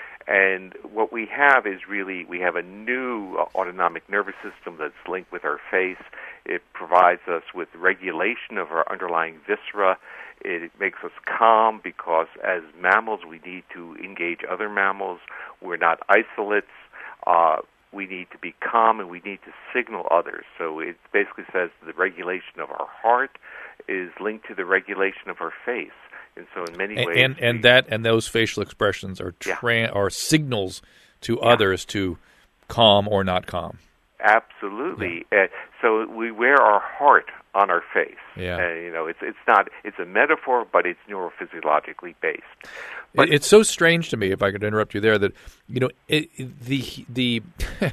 And what we have is really, we have a new uh, autonomic nervous system that's linked with our face. It provides us with regulation of our underlying viscera. It makes us calm because as mammals, we need to engage other mammals. We're not isolates. Uh, we need to be calm, and we need to signal others. So it basically says the regulation of our heart is linked to the regulation of our face. And so in many and, ways... And, and we, that and those facial expressions are, tra- yeah. are signals to yeah. others to calm or not calm. Absolutely. Yeah. Uh, so we wear our heart on our face. Yeah. Uh, you know, it's it's not it's a metaphor, but it's neurophysiologically based. But, it's so strange to me, if I could interrupt you there, that you know it, the the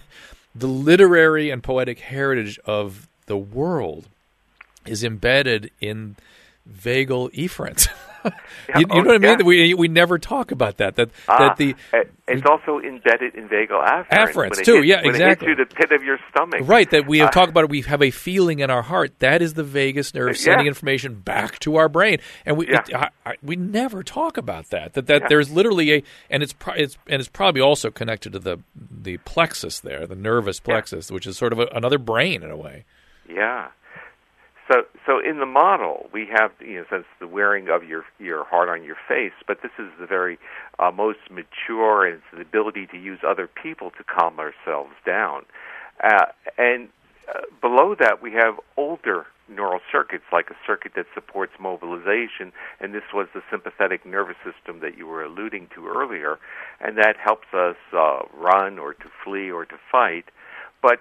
the literary and poetic heritage of the world is embedded in vagal efferents. Yeah, you, you oh, know what I mean? yeah. We we never talk about that. That ah, that the it's also embedded in vagal afferents. Afferents when too. Hits, yeah, when exactly. It hits you the pit of your stomach. Right. That we have uh, talked about it. We have a feeling in our heart. That is the vagus nerve sending yeah. information back to our brain, and we Yeah. it, I, I, we never talk about that. That that Yeah. there's literally a and it's pro, it's and it's probably also connected to the the plexus there, the nervous plexus, yeah. which is sort of a, another brain in a way. Yeah. So, so in the model, we have, you know, since the wearing of your your heart on your face, but this is the very uh, most mature, and it's the ability to use other people to calm ourselves down. Uh, and uh, below that, we have older neural circuits, like a circuit that supports mobilization, and this was the sympathetic nervous system that you were alluding to earlier, and that helps us uh, run or to flee or to fight. But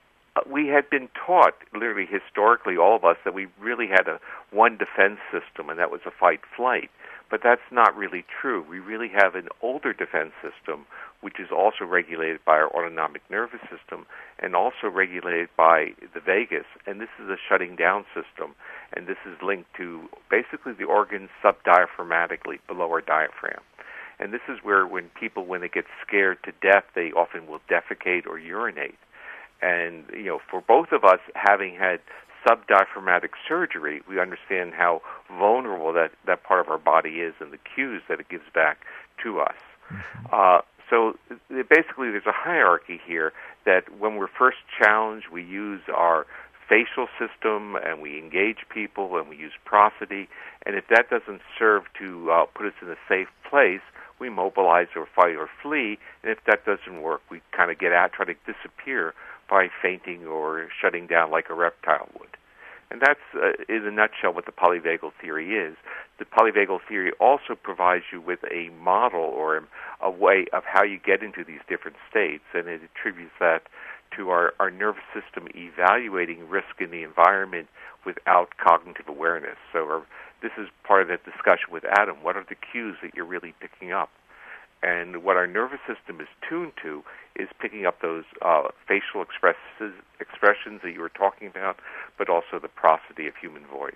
we had been taught, literally historically, all of us, that we really had a one defense system, and that was a fight-flight. But that's not really true. We really have an older defense system, which is also regulated by our autonomic nervous system and also regulated by the vagus. And this is a shutting down system, and this is linked to basically the organs subdiaphragmatically below our diaphragm. And this is where when people, when they get scared to death, they often will defecate or urinate. And, you know, for both of us having had subdiaphragmatic surgery, we understand how vulnerable that, that part of our body is and the cues that it gives back to us. Mm-hmm. Uh, so basically there's a hierarchy here that when we're first challenged, we use our facial system and we engage people and we use prosody. And if that doesn't serve to uh, put us in a safe place, we mobilize or fight or flee. And if that doesn't work, we kind of get out, try to disappear by fainting or shutting down like a reptile would. And that's, uh, in a nutshell, what the polyvagal theory is. The polyvagal theory also provides you with a model or a, a way of how you get into these different states, and it attributes that to our, our nervous system evaluating risk in the environment without cognitive awareness. So our, this is part of that discussion with Adam. What are the cues that you're really picking up? And what our nervous system is tuned to is picking up those uh, facial expresses, expressions that you were talking about, but also the prosody of human voice.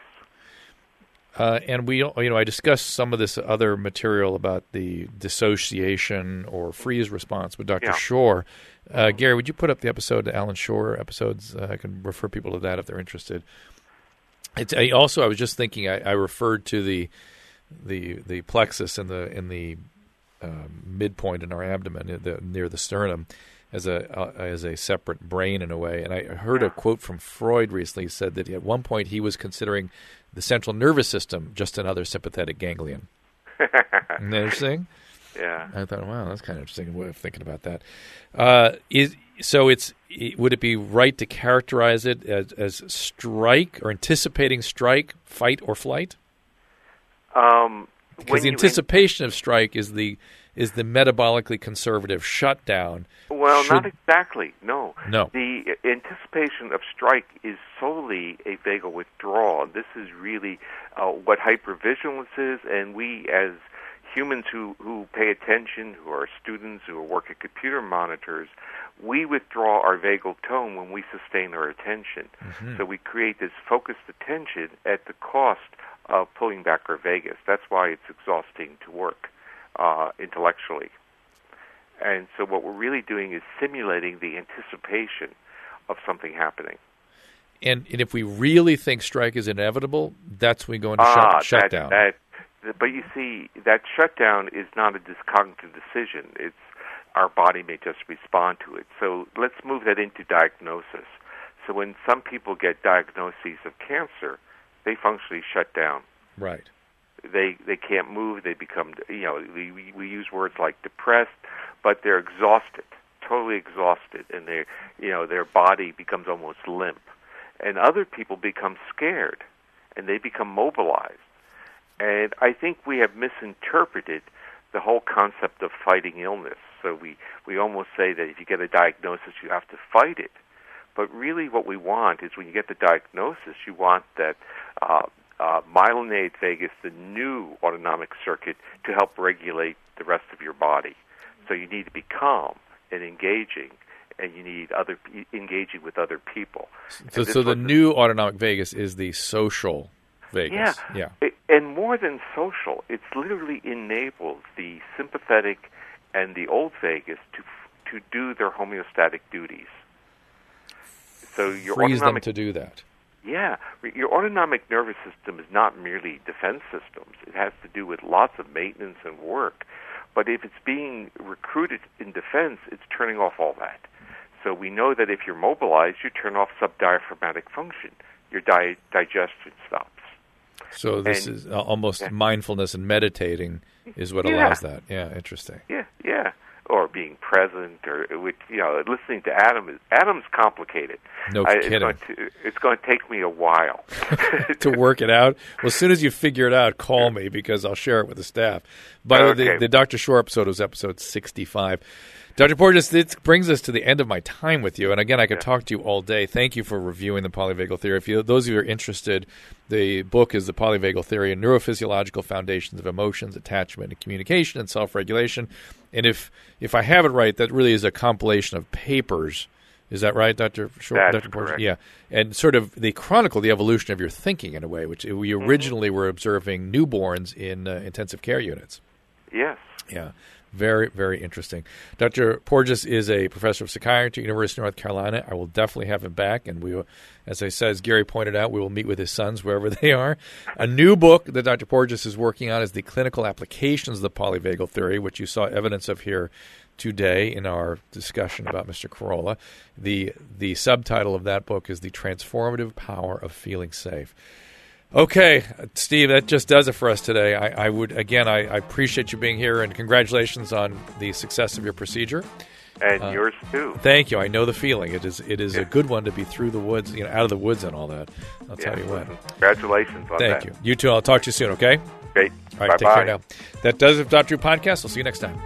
Uh, and we, you know, I discussed some of this other material about the dissociation or freeze response with Doctor Yeah. Shore. Uh, Gary, would you put up the episode, the Alan Shore episodes? Uh, I can refer people to that if they're interested. It's I also, I was just thinking, I, I referred to the the the plexus in the in the Um, midpoint in our abdomen, the, near the sternum, as a uh, as a separate brain in a way. And I heard a quote from Freud recently. He said that at one point he was considering the central nervous system just another sympathetic ganglion. Isn't that interesting? Yeah. I thought, wow, that's kind of interesting way of thinking about that. Uh, is so it's it, would it be right to characterize it as, as strike or anticipating strike, fight or flight? Um. Because the anticipation in- of strike is the is the metabolically conservative shutdown. Well, Should... not exactly. No. No. The anticipation of strike is solely a vagal withdrawal. This is really uh, what hypervigilance is, and we as humans who, who pay attention, who are students, who work at computer monitors, we withdraw our vagal tone when we sustain our attention. Mm-hmm. So we create this focused attention at the cost of pulling back our vagus. That's why it's exhausting to work uh, intellectually. And so what we're really doing is simulating the anticipation of something happening. And, and if we really think strike is inevitable, that's when we go into ah, shut, shut that, down. That, but you see, that shutdown is not a discognitive decision. It's our body may just respond to it. So let's move that into diagnosis. So when some people get diagnoses of cancer, they functionally shut down. Right. They they can't move. They become, you know, we we use words like depressed, but they're exhausted, totally exhausted, and they, you know, their body becomes almost limp. And other people become scared, and they become mobilized. And I think we have misinterpreted the whole concept of fighting illness. So we we almost say that if you get a diagnosis, you have to fight it. But really what we want is when you get the diagnosis, you want that uh, uh, myelinated vagus, the new autonomic circuit, to help regulate the rest of your body. So you need to be calm and engaging, and you need other engaging with other people. So, so the new autonomic vagus is the social vagus. Yeah, yeah. It, and more than social, it literally enables the sympathetic and the old vagus to to do their homeostatic duties. So your frees autonomic, them to do that. Yeah. Your autonomic nervous system is not merely defense systems. It has to do with lots of maintenance and work. But if it's being recruited in defense, it's turning off all that. So we know that if you're mobilized, you turn off subdiaphragmatic function. Your di- digestion stops. So this and, is almost yeah. mindfulness and meditating is what yeah. allows that. Yeah, interesting. Yeah, yeah. Or being present, or which, you know, listening to Adam is Adam's complicated. No I, kidding. It's going, to, it's going to take me a while to work it out. Well, as soon as you figure it out, call me because I'll share it with the staff. By the way, okay. the, the Doctor Shore episode was episode sixty-five. Doctor Porges, this brings us to the end of my time with you. And again, I could Yeah. talk to you all day. Thank you for reviewing the polyvagal theory. If you, those of you who are interested, the book is The Polyvagal Theory and Neurophysiological Foundations of Emotions, Attachment, and Communication and Self-Regulation. And if if I have it right, that really is a compilation of papers. Is that right, Doctor Short? That's Doctor Porges? correct. Yeah. And sort of they chronicle the evolution of your thinking in a way, which we originally were observing newborns in uh, intensive care units. Yes. Yeah, very, very interesting. Doctor Porges is a professor of psychiatry at University of North Carolina. I will definitely have him back, and we will, as I said, as Gary pointed out, we will meet with his sons wherever they are. A new book that Doctor Porges is working on is The Clinical Applications of the Polyvagal Theory, which you saw evidence of here today in our discussion about Mister Carolla. The, the subtitle of that book is The Transformative Power of Feeling Safe. Okay, Steve, that just does it for us today. I, I would, again, I, I appreciate you being here, and congratulations on the success of your procedure. And Uh, yours too. Thank you. I know the feeling. It is it is a Yeah. good one to be through the woods, you know, out of the woods and all that. I'll Yeah, tell you what. listen, Congratulations on Thank that. you. You too. I'll talk to you soon, okay? Great. All right, Bye-bye. take care now. That does it for Doctor Who Podcast. I'll see you next time.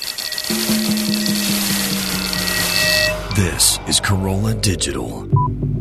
This is Corolla Digital.